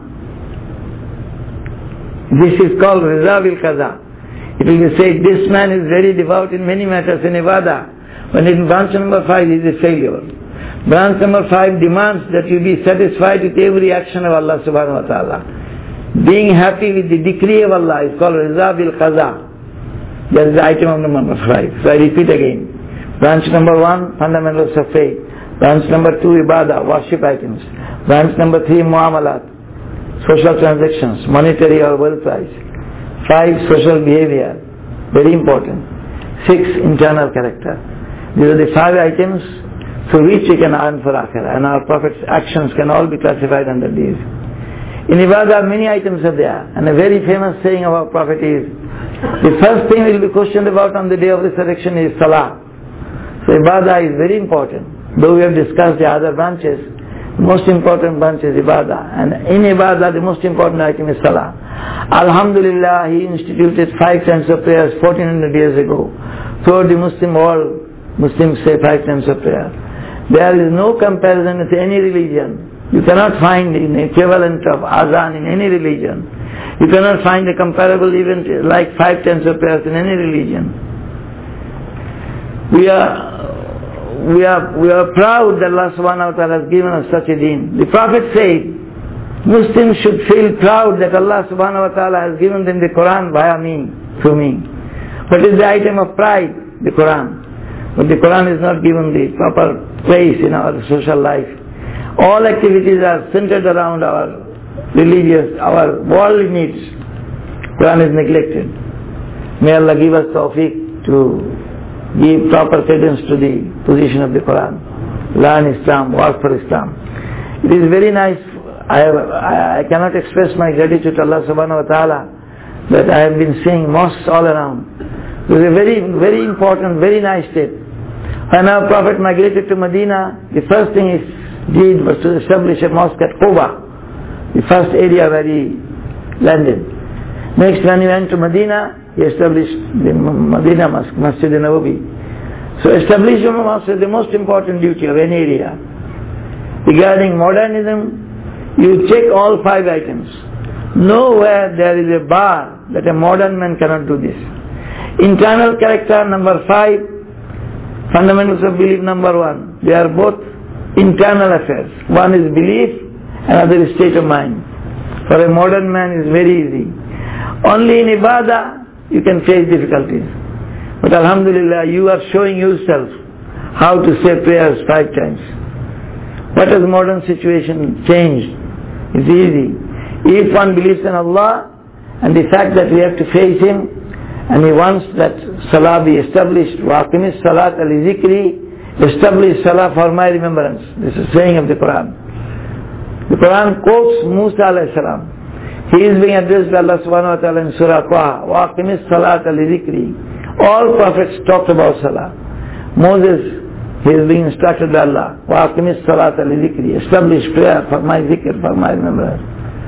This is called Riza bil Qaza. It will be said, this man is very devout in many matters in ibadah. When in branch number five he is a failure. Branch number five demands that you be satisfied with every action of Allah subhanahu wa ta'ala. Being happy with the decree of Allah is called Riza bil Qaza. That is the item of number five. So I repeat again. Branch number one, fundamentals of faith. Branch number two, ibadah, worship items. Branch number three, muamalat, social transactions, monetary or wealth wise. Five, social behavior, very important. Six, internal character. These are the five items through which we can earn for akhirah, and our Prophet's actions can all be classified under these. In ibadah, many items are there, and a very famous saying of our Prophet is, the first thing we will be questioned about on the day of resurrection is salah. So ibadah is very important. Though we have discussed the other branches, the most important branch is ibadah. And in ibadah, the most important item is salah. Alhamdulillah, he instituted five times of prayers fourteen hundred years ago. Throughout the Muslim world, Muslims say five times of prayer. There is no comparison with any religion You cannot find an equivalent of azan in any religion. You cannot find a comparable event like five times of prayers in any religion. We are, we are, we are proud that Allah subhanahu wa ta'ala has given us such a deen. The Prophet said, Muslims should feel proud that Allah subhanahu wa ta'ala has given them the Quran via me, through me. What is the item of pride? The Quran. But the Quran is not given the proper place in our social life. All activities are centered around our religious, our worldly needs. Quran is neglected. May Allah give us tawfiq to give proper credence to the position of the Quran. Learn Islam, work for Islam. It is very nice. I, have, I, I cannot express my gratitude to Allah subhanahu wa ta'ala that I have been seeing mosques all around. It was a very, very important, very nice step. When our Prophet migrated to Medina, the first thing he did was to establish a mosque at Quba, the first area where he landed. Next, when he went to Medina, he established the Medina Mosque, Masjid al-Nawawi. So establishment of mosque is the most important duty of any area. Regarding modernism, you check all five items. Nowhere there is a bar that a modern man cannot do this. Internal character, number five. Fundamentals of belief, number one. They are both internal affairs. One is belief, another is state of mind. For a modern man it is very easy. Only in ibadah you can face difficulties. But alhamdulillah, you are showing yourself how to say prayers five times. What has modern situation changed? It's easy. If one believes in Allah and the fact that we have to face Him, and he wants that salah be established, وَأَقِمِ الصَّلَاةَ لِذِكْرِي, establish salah for my remembrance. This is saying of the Quran. The Quran quotes Musa alayhi salam. He is being addressed by Allah subhanahu wa ta'ala in Surah Qaha, وَأَقِمِ الصَّلَاةَ لِذِكْرِي. All prophets talked about salah. Moses, he is being instructed by Allah, وَأَقِمِ الصَّلَاةَ لِذِكْرِي, establish prayer for my zikr, for my remembrance.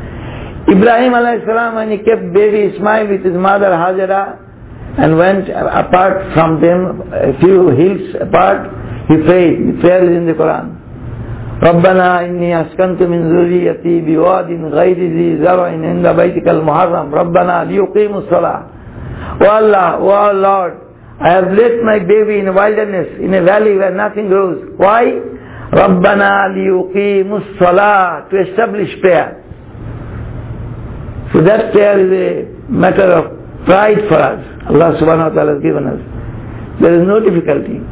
Ibrahim alayhi salam, when he kept baby Ismail with his mother Hajara, and went apart from them, a few hills apart, he prayed. The prayer is in the Quran. رَبَّنَا إِنِّي أَسْكَنْتُ مِنْ ذُرِّيَّتِي بِوَادٍ غَيْرِ ذِي زَرْعٍ عِنْدَ بَيْتِكَ الْمُحَرَّمِ رَبَّنَا لِيُقِيمُوا الصَّلَاةَ. O Allah, O our Lord, I have left my baby in a wilderness, in a valley where nothing grows. Why? رَبَّنَا لِيُقِيمُوا الصَّلَاةَ, to establish prayer. So that prayer is a matter of pride for us. Allah subhanahu wa ta'ala has given us. There is no difficulty.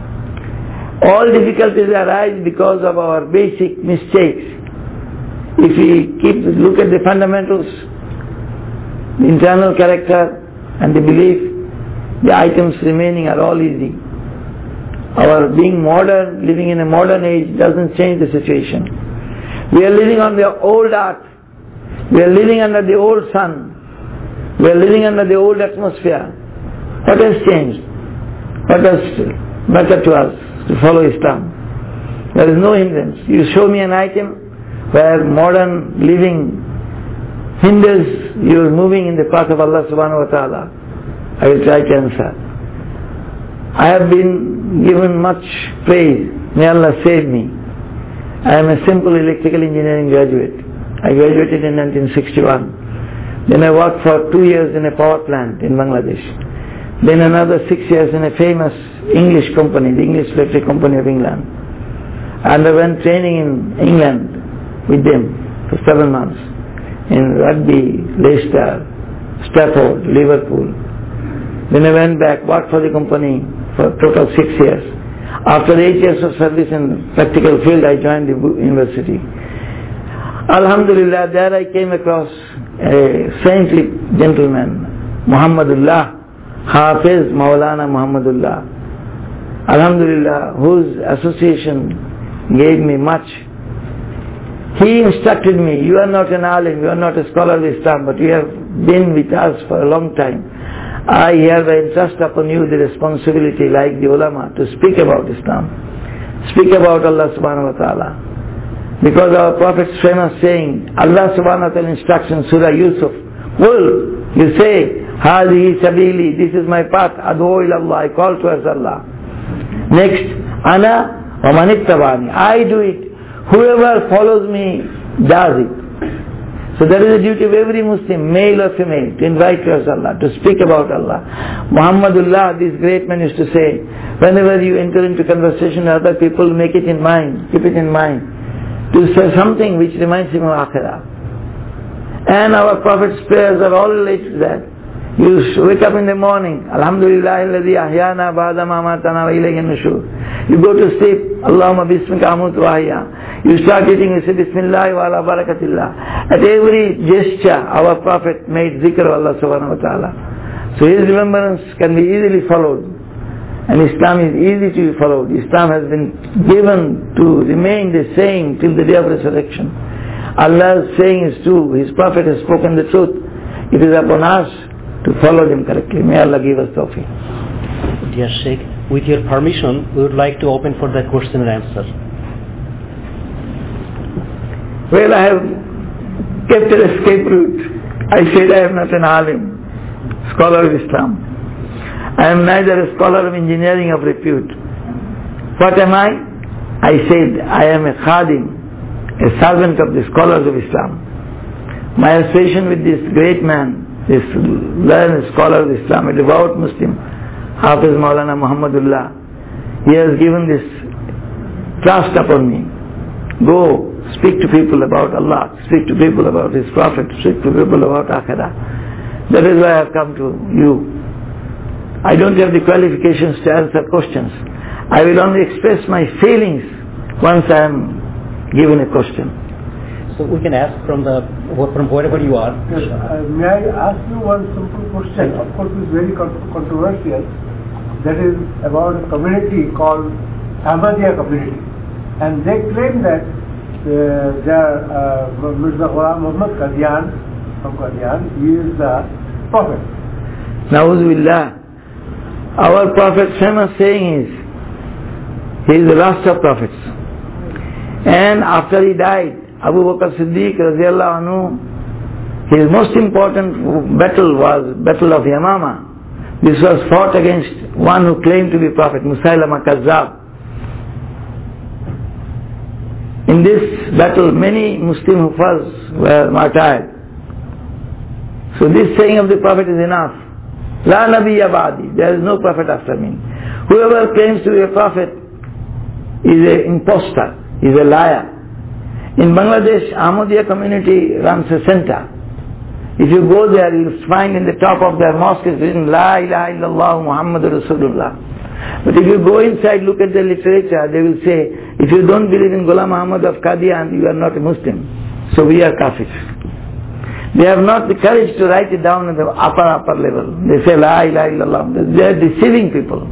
All difficulties arise because of our basic mistakes. If we keep look at the fundamentals, the internal character and the belief, the items remaining are all easy. Our being modern, living in a modern age doesn't change the situation. We are living on the old earth. We are living under the old sun. We are living under the old atmosphere. What has changed? What does matter to us to follow Islam? There is no hindrance. You show me an item where modern living hinders your moving in the path of Allah subhanahu wa ta'ala. I will try to answer. I have been given much praise. May Allah save me. I am a simple electrical engineering graduate. I graduated in nineteen sixty-one. Then I worked for two years in a power plant in Bangladesh. Then another six years in a famous English company, the English Electric Company of England. And I went training in England with them for seven months. In Rugby, Leicester, Stafford, Liverpool. Then I went back, worked for the company for a total six years. After eight years of service in practical field, I joined the university. Alhamdulillah, there I came across a saintly gentleman, Muhammadullah, Hafiz Maulana Muhammadullah. Alhamdulillah, whose association gave me much. He instructed me, you are not an alim, you are not a scholar of Islam, but you have been with us for a long time. I hereby entrust upon you the responsibility, like the ulama, to speak about Islam. Speak about Allah subhanahu wa ta'ala. Because our Prophet's famous saying, Allah subhanahu wa ta'ala instruction, Surah Yusuf, well, you say, Hadihi sabili, this is my path, ad'u ila Allah, I call towards Allah. Next, Ana wa manittabani, I do it. whoever follows me does it. So that is the duty of every Muslim, male or female, to invite towards Allah, to speak about Allah. Muhammadullah, this great man used to say, whenever you enter into conversation with other people, make it in mind, keep it in mind, to say something which reminds him of Akhirah. And our Prophet's prayers are all related to that. You wake up in the morning, Alhamdulillah alladhi ahyana ba'da ma amatana wa ilayhi nushur. You go to sleep, Allahumma bismika amutu wa ahya. You start eating, you say Bismillah wa ala barakatillah. At every gesture, our Prophet made zikr of Allah subhanahu wa ta'ala. So his remembrance can be easily followed. And Islam is easy to be followed. Islam has been given to remain the same till the day of resurrection. Allah's saying is true. His Prophet has spoken the truth. It is upon us to follow him correctly. May Allah give us tawfiq.
Dear Sheikh, with your permission, we would like to open for the question and answer.
Well, I have kept an escape route. I said I am not an alim, scholar of Islam. I am neither a scholar of engineering of repute. What am I? I said I am a khadim, a servant of the scholars of Islam. My association with this great man, this learned scholar of Islam, a devout Muslim, Hafiz Maulana Muhammadullah, he has given this trust upon me. Go, speak to people about Allah, speak to people about His Prophet, speak to people about Akhirah. That is why I have come to you. I don't have the qualifications to answer questions. I will only express my feelings once I am given a question.
So we can ask from the from wherever you are.
Yes, uh, may I ask you one simple question? Of course, it's very controversial. That is about a community called Ahmadiyya community, and they claim that uh, their uh, Mirza Ghulam Muhammad Qadian from Qadian, he is the Prophet.
Na'udhu billah. Our Prophet's famous saying is, he is the last of prophets. And after he died, Abu Bakr Siddiq radiallahu anhu, his most important battle was Battle of Yamama. This was fought against one who claimed to be Prophet, Musaylama Kazzab. In this battle, many Muslim Hufaz were martyred. So this saying of the Prophet is enough. La Nabiyya Ba'di, there is no Prophet after me. Whoever claims to be a Prophet is an impostor, is a liar. In Bangladesh, Ahmadiyya community runs a center. If you go there, you will find in the top of their mosque is written La ilaha illallah Muhammadur Rasulullah. But if you go inside, look at the literature, they will say, if you don't believe in Ghulam Ahmad of Qadian, you are not a Muslim. So we are kafirs. They have not the courage to write it down at the upper, upper level. They say La ilaha illallah. They are deceiving people.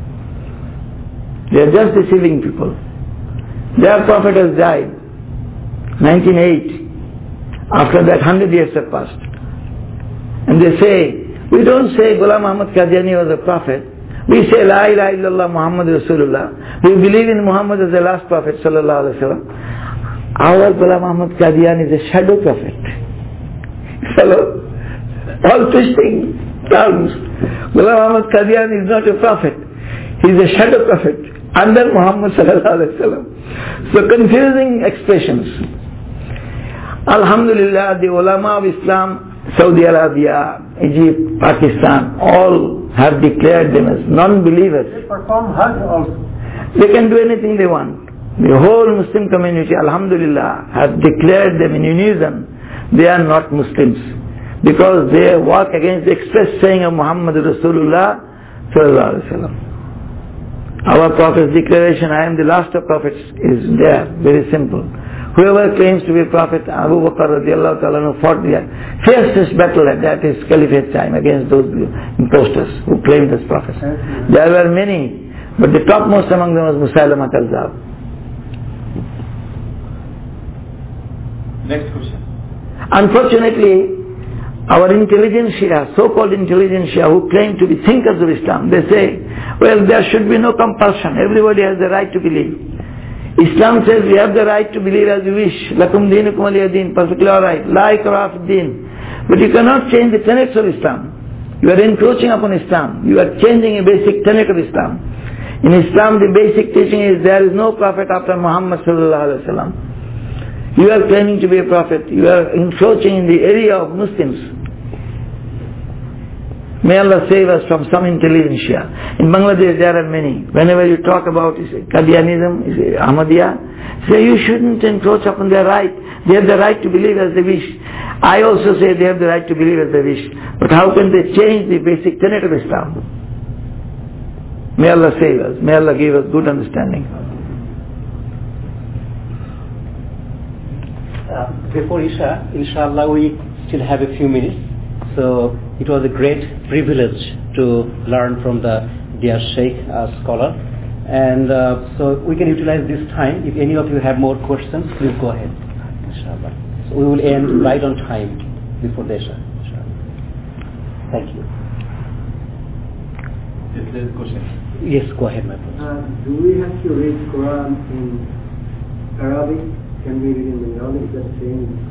They are just deceiving people. Their Prophet has died, nineteen oh eight. After that, one hundred years have passed. And they say, we don't say Ghulam Ahmad Qadiani was a prophet. We say La ilaha illallah Muhammad Rasulullah. We believe in Muhammad as the last prophet sallallahu alaihi wasallam. Our Ghulam Ahmad Qadiani is a shadow prophet. Fellow, all twisting terms. Ghulam Ahmad Qadiani is not a prophet. He is a shadow prophet under Muhammad sallallahu alaihi wasallam. So confusing expressions. Alhamdulillah, the ulama of Islam, Saudi Arabia, Egypt, Pakistan, all have declared them as non-believers.
They perform Hajj also.
They can do anything they want. The whole Muslim community, Alhamdulillah, have declared them in unison. They are not Muslims because they walk against the express saying of Muhammad Rasulullah sallallahu alaihi wasallam. Our Prophet's declaration, I am the last of prophets, is there, very simple. Whoever claims to be a prophet, Abu Bakr radiallahu ta'ala fought the fiercest battle at that his caliphate time against those impostors who claimed as prophets. There were many, but the topmost among them was Musaylama Kazzab.
Next question.
Unfortunately, our intelligent Shia, so-called intelligent Shia, who claim to be thinkers of Islam, they say, well, there should be no compulsion. Everybody has the right to believe. Islam says we have the right to believe as we wish. Lakum deenukum waliya deen. Perfectly alright. La ikraha fid deen. But you cannot change the tenets of Islam. You are encroaching upon Islam. You are changing a basic tenet of Islam. In Islam, the basic teaching is there is no prophet after Muhammad sallallahu alaihi wasallam. You are claiming to be a prophet. You are encroaching in the area of Muslims. May Allah save us from some intelligentsia. In Bangladesh there are many. Whenever you talk about Qadianism, Ahmadiyya, say you shouldn't encroach upon their right. They have the right to believe as they wish. I also say they have the right to believe as they wish. But how can they change the basic tenet of Islam? May Allah save us. May Allah give us good understanding.
Uh, before Isha, inshallah, we still have a few minutes. So it was a great privilege to learn from the dear Sheikh, uh, scholar. And uh, so we can utilize this time. If any of you have more questions, please go ahead. Inshallah. So we will end right on time before the Isha. Inshallah. Thank you.
Yes, there's a question.
Yes, go ahead, my brother.
Uh, do we have to read Quran in Arabic? Can we read in Bengali? Is that same?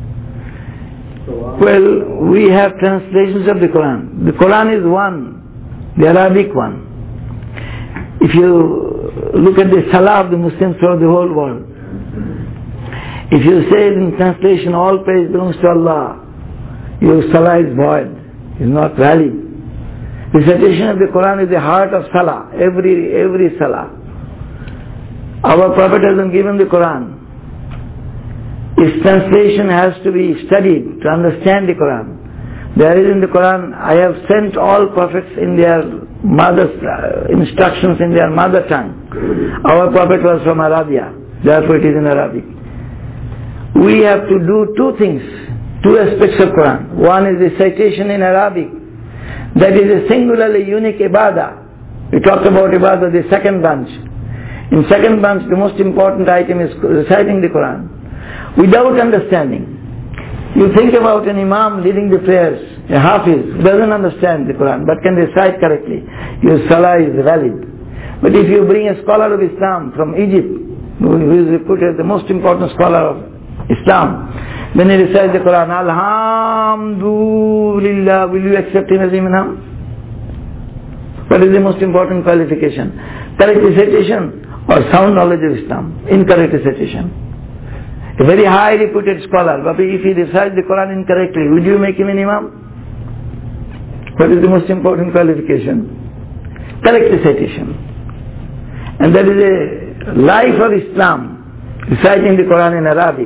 Well, we have translations of the Quran. The Quran is one, the Arabic one. If you look at the Salah of the Muslims throughout the whole world, if you say in translation, all praise belongs to Allah, your Salah is void, is not valid. The recitation of the Quran is the heart of Salah, every, every Salah. Our Prophet has been given the Quran. Its translation has to be studied to understand the Quran. There is in the Quran, I have sent all prophets in their mother's uh, instructions in their mother tongue. Our Prophet was from Arabia, therefore it is in Arabic. We have to do two things, two aspects of Quran. One is the citation in Arabic. That is a singularly unique ibadah. We talked about ibadah, the second bunch. In second bunch, the most important item is reciting the Quran. Without understanding. You think about an imam leading the prayers, a hafiz, who doesn't understand the Quran, but can recite correctly. Your salah is valid. But if you bring a scholar of Islam from Egypt, who is reputed the most important scholar of Islam, then he recites the Quran, Alhamdulillah, will you accept him as imam? What is the most important qualification? Correct recitation or sound knowledge of Islam? Incorrect recitation. A very high reputed scholar, but if he recites the Quran incorrectly, would you make him an imam? What is the most important qualification? Correct recitation. And that is a life of Islam, reciting the Quran in Arabic.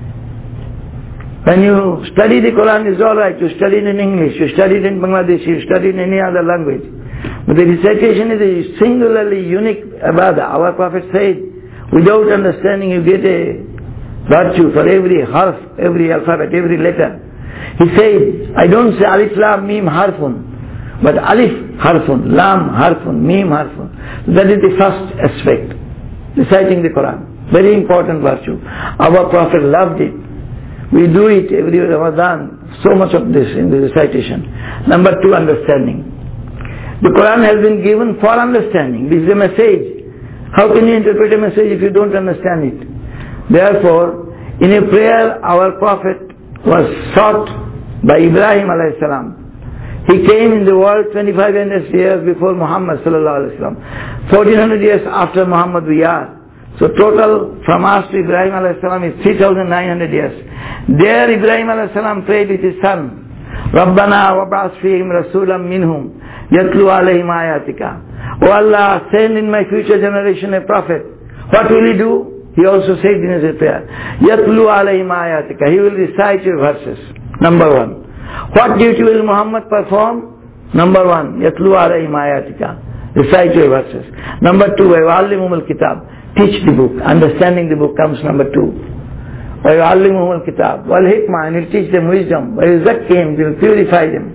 When you study the Quran, it's alright, you study it in English, you study it in Bangladeshi, you study it in any other language. But the recitation is a singularly unique ibadah. Our Prophet said, without understanding you get a virtue for every harf, every alphabet, every letter. He said, I don't say alif lam mim harfun, but alif harfun, lam harfun, mim harfun. That is the first aspect, reciting the Quran. Very important virtue. Our Prophet loved it. We do it every Ramadan, so much of this in the recitation. Number two, understanding. The Quran has been given for understanding. This is a message. How can you interpret a message if you don't understand it? Therefore, in a prayer, our Prophet was sought by Ibrahim alayhi salam. He came in the world twenty-five hundred years before Muhammad sallallahu alayhi wasallam. fourteen hundred years after Muhammad we are. So total from us to Ibrahim alayhi salam is three thousand nine hundred years. There Ibrahim alayhi salam prayed with his son, Rabbana wab'ath fihim rasulam minhum yatlu alayhim ayatika. O Allah, send in my future generation a prophet. What will he do? He also said in his prayer, Yatlu alayhim ayatika. He will recite your verses. Number one. What duty will Muhammad perform? Number one, Yatlu alayhim ayatika. Recite your verses. Number two, Wayu'allimum al-kitab. Teach the book. Understanding the book comes number two. Wayu'allimum al-kitab. Wal hikmah, and he'll teach them wisdom. Wayuzakkihim, he will purify them.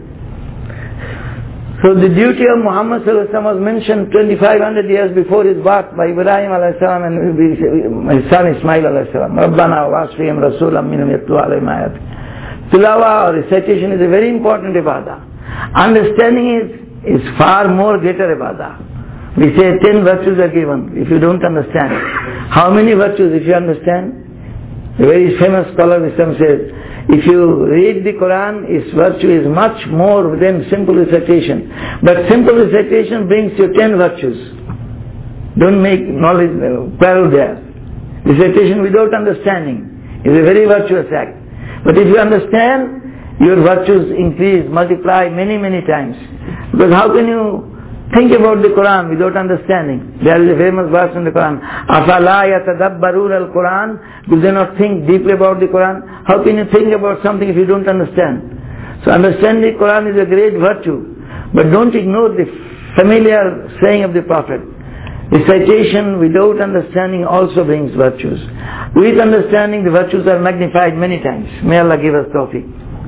So the duty of Muhammad sallallahu alaihi wasallam was mentioned twenty-five hundred years before his birth by Ibrahim alayhi salam and his son Ismail alayhi salam. Rabbana wa'asfihim rasulam minhum yatlu alayhim ayatik. Tilawa or recitation is a very important ibadah. Understanding is, is far more greater ibadah. We say ten virtues are given if you don't understand. How many virtues if you understand? A very famous scholar of Islam says, if you read the Quran, its virtue is much more than simple recitation. But simple recitation brings you ten virtues. Don't make knowledge uh, quarrel there. Recitation without understanding is a very virtuous act. But if you understand, your virtues increase, multiply many, many times. Because how can you think about the Quran without understanding? There is a famous verse in the Quran, أَفَلَا يَتَدَبَّرُونَ الْقُرْآنَ. Do they not think deeply about the Quran? How can you think about something if you don't understand? So understanding the Quran is a great virtue. But don't ignore the familiar saying of the Prophet. Recitation without understanding also brings virtues. With understanding, the virtues are magnified many times. May Allah give us tawfiq.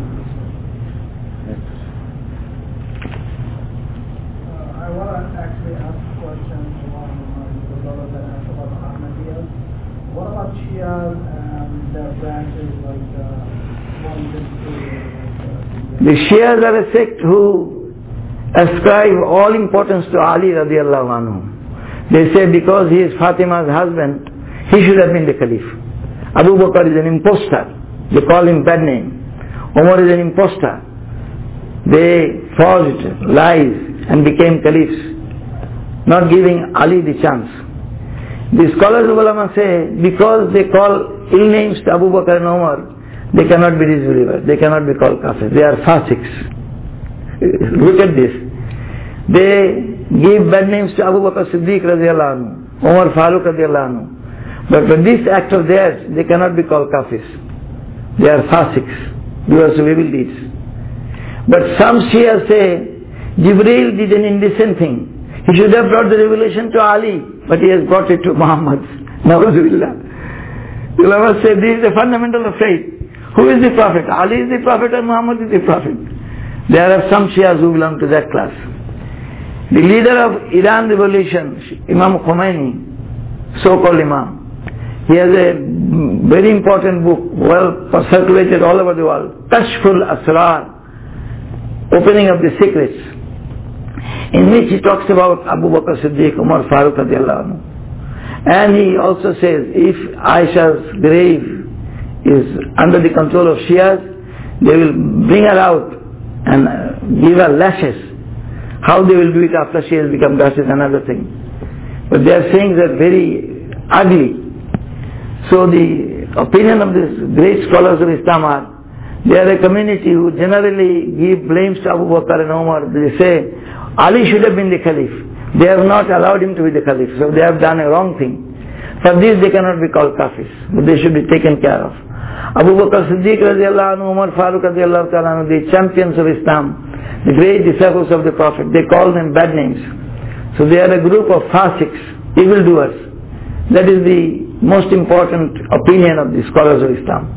I want to actually ask a question along the lines that asked about Ahmadiyya. What about Shias and their branches like the one that
The Shias are a sect who ascribe all importance to Ali radiallahu anhu. They say because he is Fatima's husband, he should have been the Caliph. Abu Bakr is an impostor. They call him bad name. Umar is an impostor. They forged lies and became Caliphs, not giving Ali the chance. The scholars of ulama say because they call ill names to Abu Bakr and Umar, they cannot be disbelievers. They cannot be called kafir. They are fasiqs. Look at this. They give bad names to Abu Bakr Siddiq radiallahu anhu, Umar Farooq radiallahu anhu. But for this act of theirs, they cannot be called kafirs. They are fasiqs, doers of evil deeds. But some Shia say, Jibreel did an indecent thing. He should have brought the revelation to Ali, but he has brought it to Muhammad. Na'uzubillah. The ulama say this is the fundamental of faith. Who is the Prophet? Ali is the Prophet or Muhammad is the Prophet? There are some Shias who belong to that class. The leader of Iran revolution, Imam Khomeini, so-called Imam, he has a very important book, well circulated all over the world, Kashful Asrar, opening of the secrets, in which he talks about Abu Bakr Siddiq, Umar Farooq radiallahu anhu. And he also says, if Aisha's grave is under the control of Shias, they will bring her out and give her lashes. How they will do it after she has become dust is another thing. But their sayings are very ugly. So the opinion of these great scholars of Islam are, they are a community who generally give blames to Abu Bakr and Umar. They say, Ali should have been the Caliph. They have not allowed him to be the Caliph. So they have done a wrong thing. For this they cannot be called kafirs, but they should be taken care of. Abu Bakr Siddiq radiallahu anhu, Umar Farooq radiallahu ta'ala anhu, the champions of Islam, the great disciples of the Prophet, they call them bad names. So they are a group of fasiqs, evildoers. That is the most important opinion of the scholars of Islam.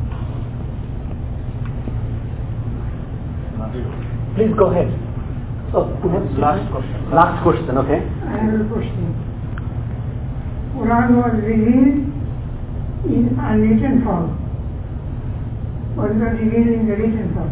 Please go ahead. So, last question. Last question, okay.
I have a question. Quran was revealed in unwritten form. Was not revealed in the written form.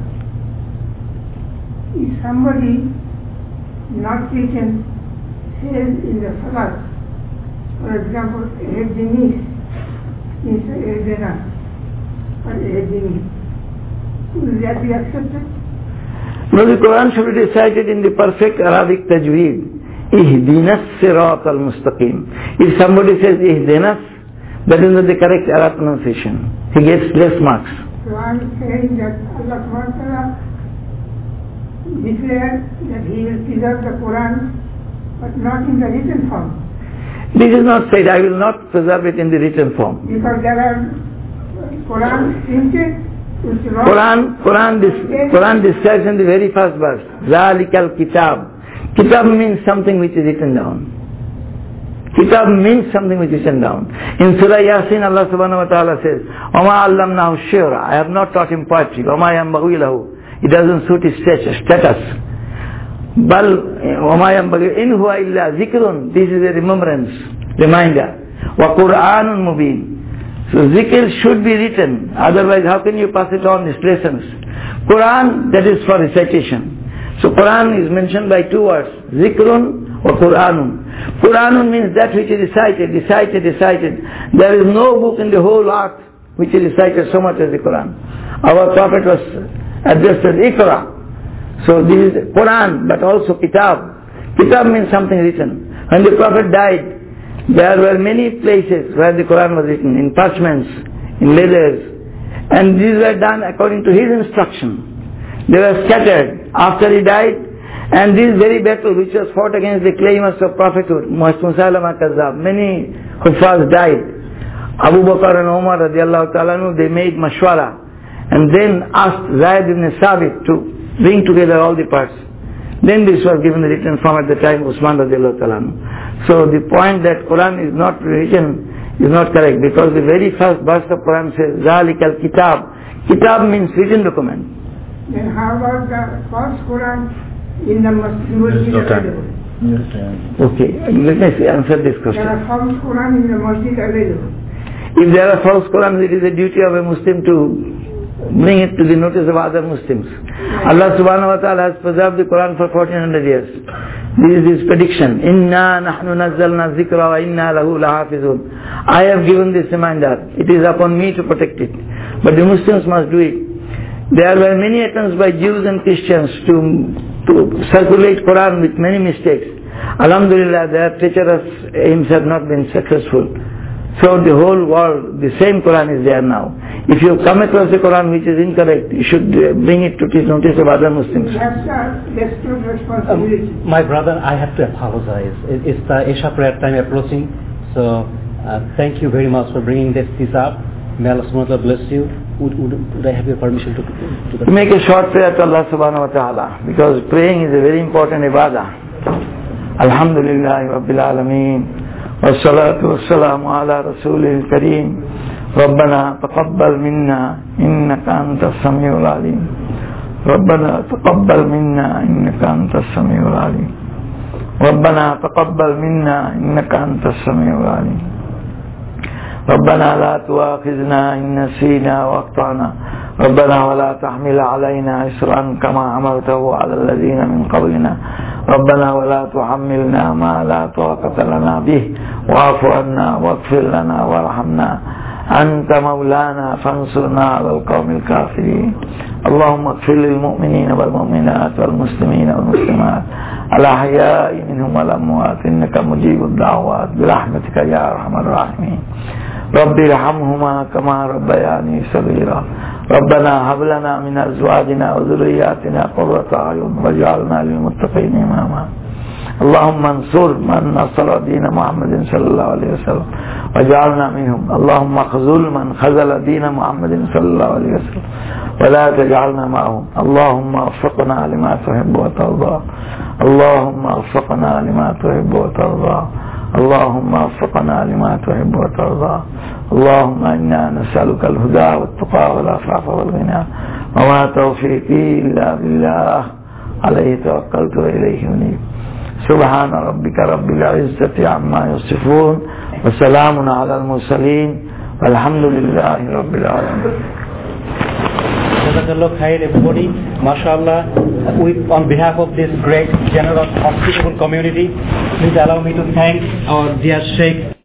If somebody not written says in the Salat, for example, Ehdinis means Ehdina or Ehdini, will that be accepted?
No, the Quran should be recited in the perfect Arabic tajweed. Ihdinas sirat al-mustaqim. If somebody says Ihdinas, that is not the correct Arab pronunciation. He gets less marks.
So I am saying that Allah subhanahu wa ta'ala declared that He will preserve the Quran, but not in the written form.
This is not said, I will not preserve it in the written form.
Because there are Quran printed, which wrote,
Quran, Quran, this, Quran describes in the very first verse, Zalikal Kitab. Kitab means something which is written down. Kitab means something which is written down. In Surah Yasin, Allah subhanahu wa ta'ala says, Wama allamnahu shi'ra. I have not taught him poetry. Wama yambaghi lahu. It doesn't suit his status. Bal, Wama yambaghi in huwa illa zikrun. This is a remembrance, reminder. Wa Qur'anun mubin. So zikr should be written. Otherwise, how can you pass it on these lessons? Quran, that is for recitation. So Quran is mentioned by two words, zikrun or Quranun. Quranun means that which is recited, recited, recited. There is no book in the whole earth which is recited so much as the Quran. Our Prophet was addressed as Iqra. So this is Quran, but also Kitab. Kitab means something written. When the Prophet died, There were many places where the Quran was written, in parchments, in leathers, and these were done according to his instruction. They were scattered after he died, and this very battle which was fought against the claimants of prophethood, Musaylama Kazzab, many Huffaz died. Abu Bakr and Umar radiallahu ta'ala anhu, they made mashwara and then asked Zayd ibn Sabit to bring together all the parts. Then this was given the written form at the time of Usman radiallahu ta'ala anhu. So the point that Quran is not written is not correct, because the very first verse of Quran says, Zalikal Kitab. Kitab means written document.
Then how about the first Quran in the masjid available?
Okay, let me see, answer this question.
There are false Quran in the masjid available.
If there are false Qurans, it is a duty of a Muslim to bring it to the notice of other Muslims. Allah subhanahu wa ta'ala has preserved the Quran for fourteen hundred years. This is his prediction. Inna nahnu nazzalna zikra wa inna lahu lahafizun. I have given this reminder. It is upon me to protect it. But the Muslims must do it. There were many attempts by Jews and Christians to, to circulate Quran with many mistakes. Alhamdulillah, their treacherous aims have not been successful. So the whole world, the same Quran is there now. If you come across a Quran which is incorrect, you should bring it to the notice of other Muslims.
That's the responsibility.
Um, my brother, I have to apologize. It, it's the Isha prayer time approaching. So uh, thank you very much for bringing this, this up. May Allah subhanahu wa ta'ala bless you. Would, would, would I have your permission to, to the...
Make a short prayer to Allah subhanahu wa ta'ala, because praying is a very important ibadah. Alhamdulillah Rabbil Alameen. والصلاة والسلام على رسول الكريم ربنا تقبل منا إنك أنت السميع العليم ربنا تقبل منا إنك أنت السميع العليم ربنا تقبل منا إنك أنت السميع العليم ربنا لا تؤاخذنا إن نسينا وأخطأنا ربنا ولا تحمل علينا إصرا كما حملته على الذين من قبلنا ربنا ولا تحملنا ما لا طاقة لنا به واعف عنا واغفر لنا وارحمنا أنت مولانا فانصرنا على القوم الكافرين اللهم اغفر للمؤمنين والمؤمنات والمسلمين والمسلمات الأحياء منهم والأموات إنك مجيب الدعوات برحمتك يا أرحم الراحمين رب ارحمهما كما ربياني صغيرا ربنا هب لنا من أزواجنا وذرياتنا قرة أعين واجعلنا للمتقين إماما اللهم انصر من نصر دين محمد صلى الله عليه وسلم واجعلنا منهم اللهم اخذل من خذل دين محمد صلى الله عليه وسلم ولا تجعلنا معهم اللهم وفقنا لما تحب وترضى اللهم وفقنا لما تحب وترضى اللهم وفقنا لما تحب وترضى اللهم إنا نسألك الهدى والتقى والعفاف والغنى وما توفيقي إلا بالله عليه توكلت وإليه أنيب سبحان ربك رب العزة عما يصفون وسلام على المرسلين والحمد لله رب العالمين.
Jazakallah khair everybody. MashaAllah, with, on behalf of this great, generous, hospitable community, please allow me to thank our dear Sheikh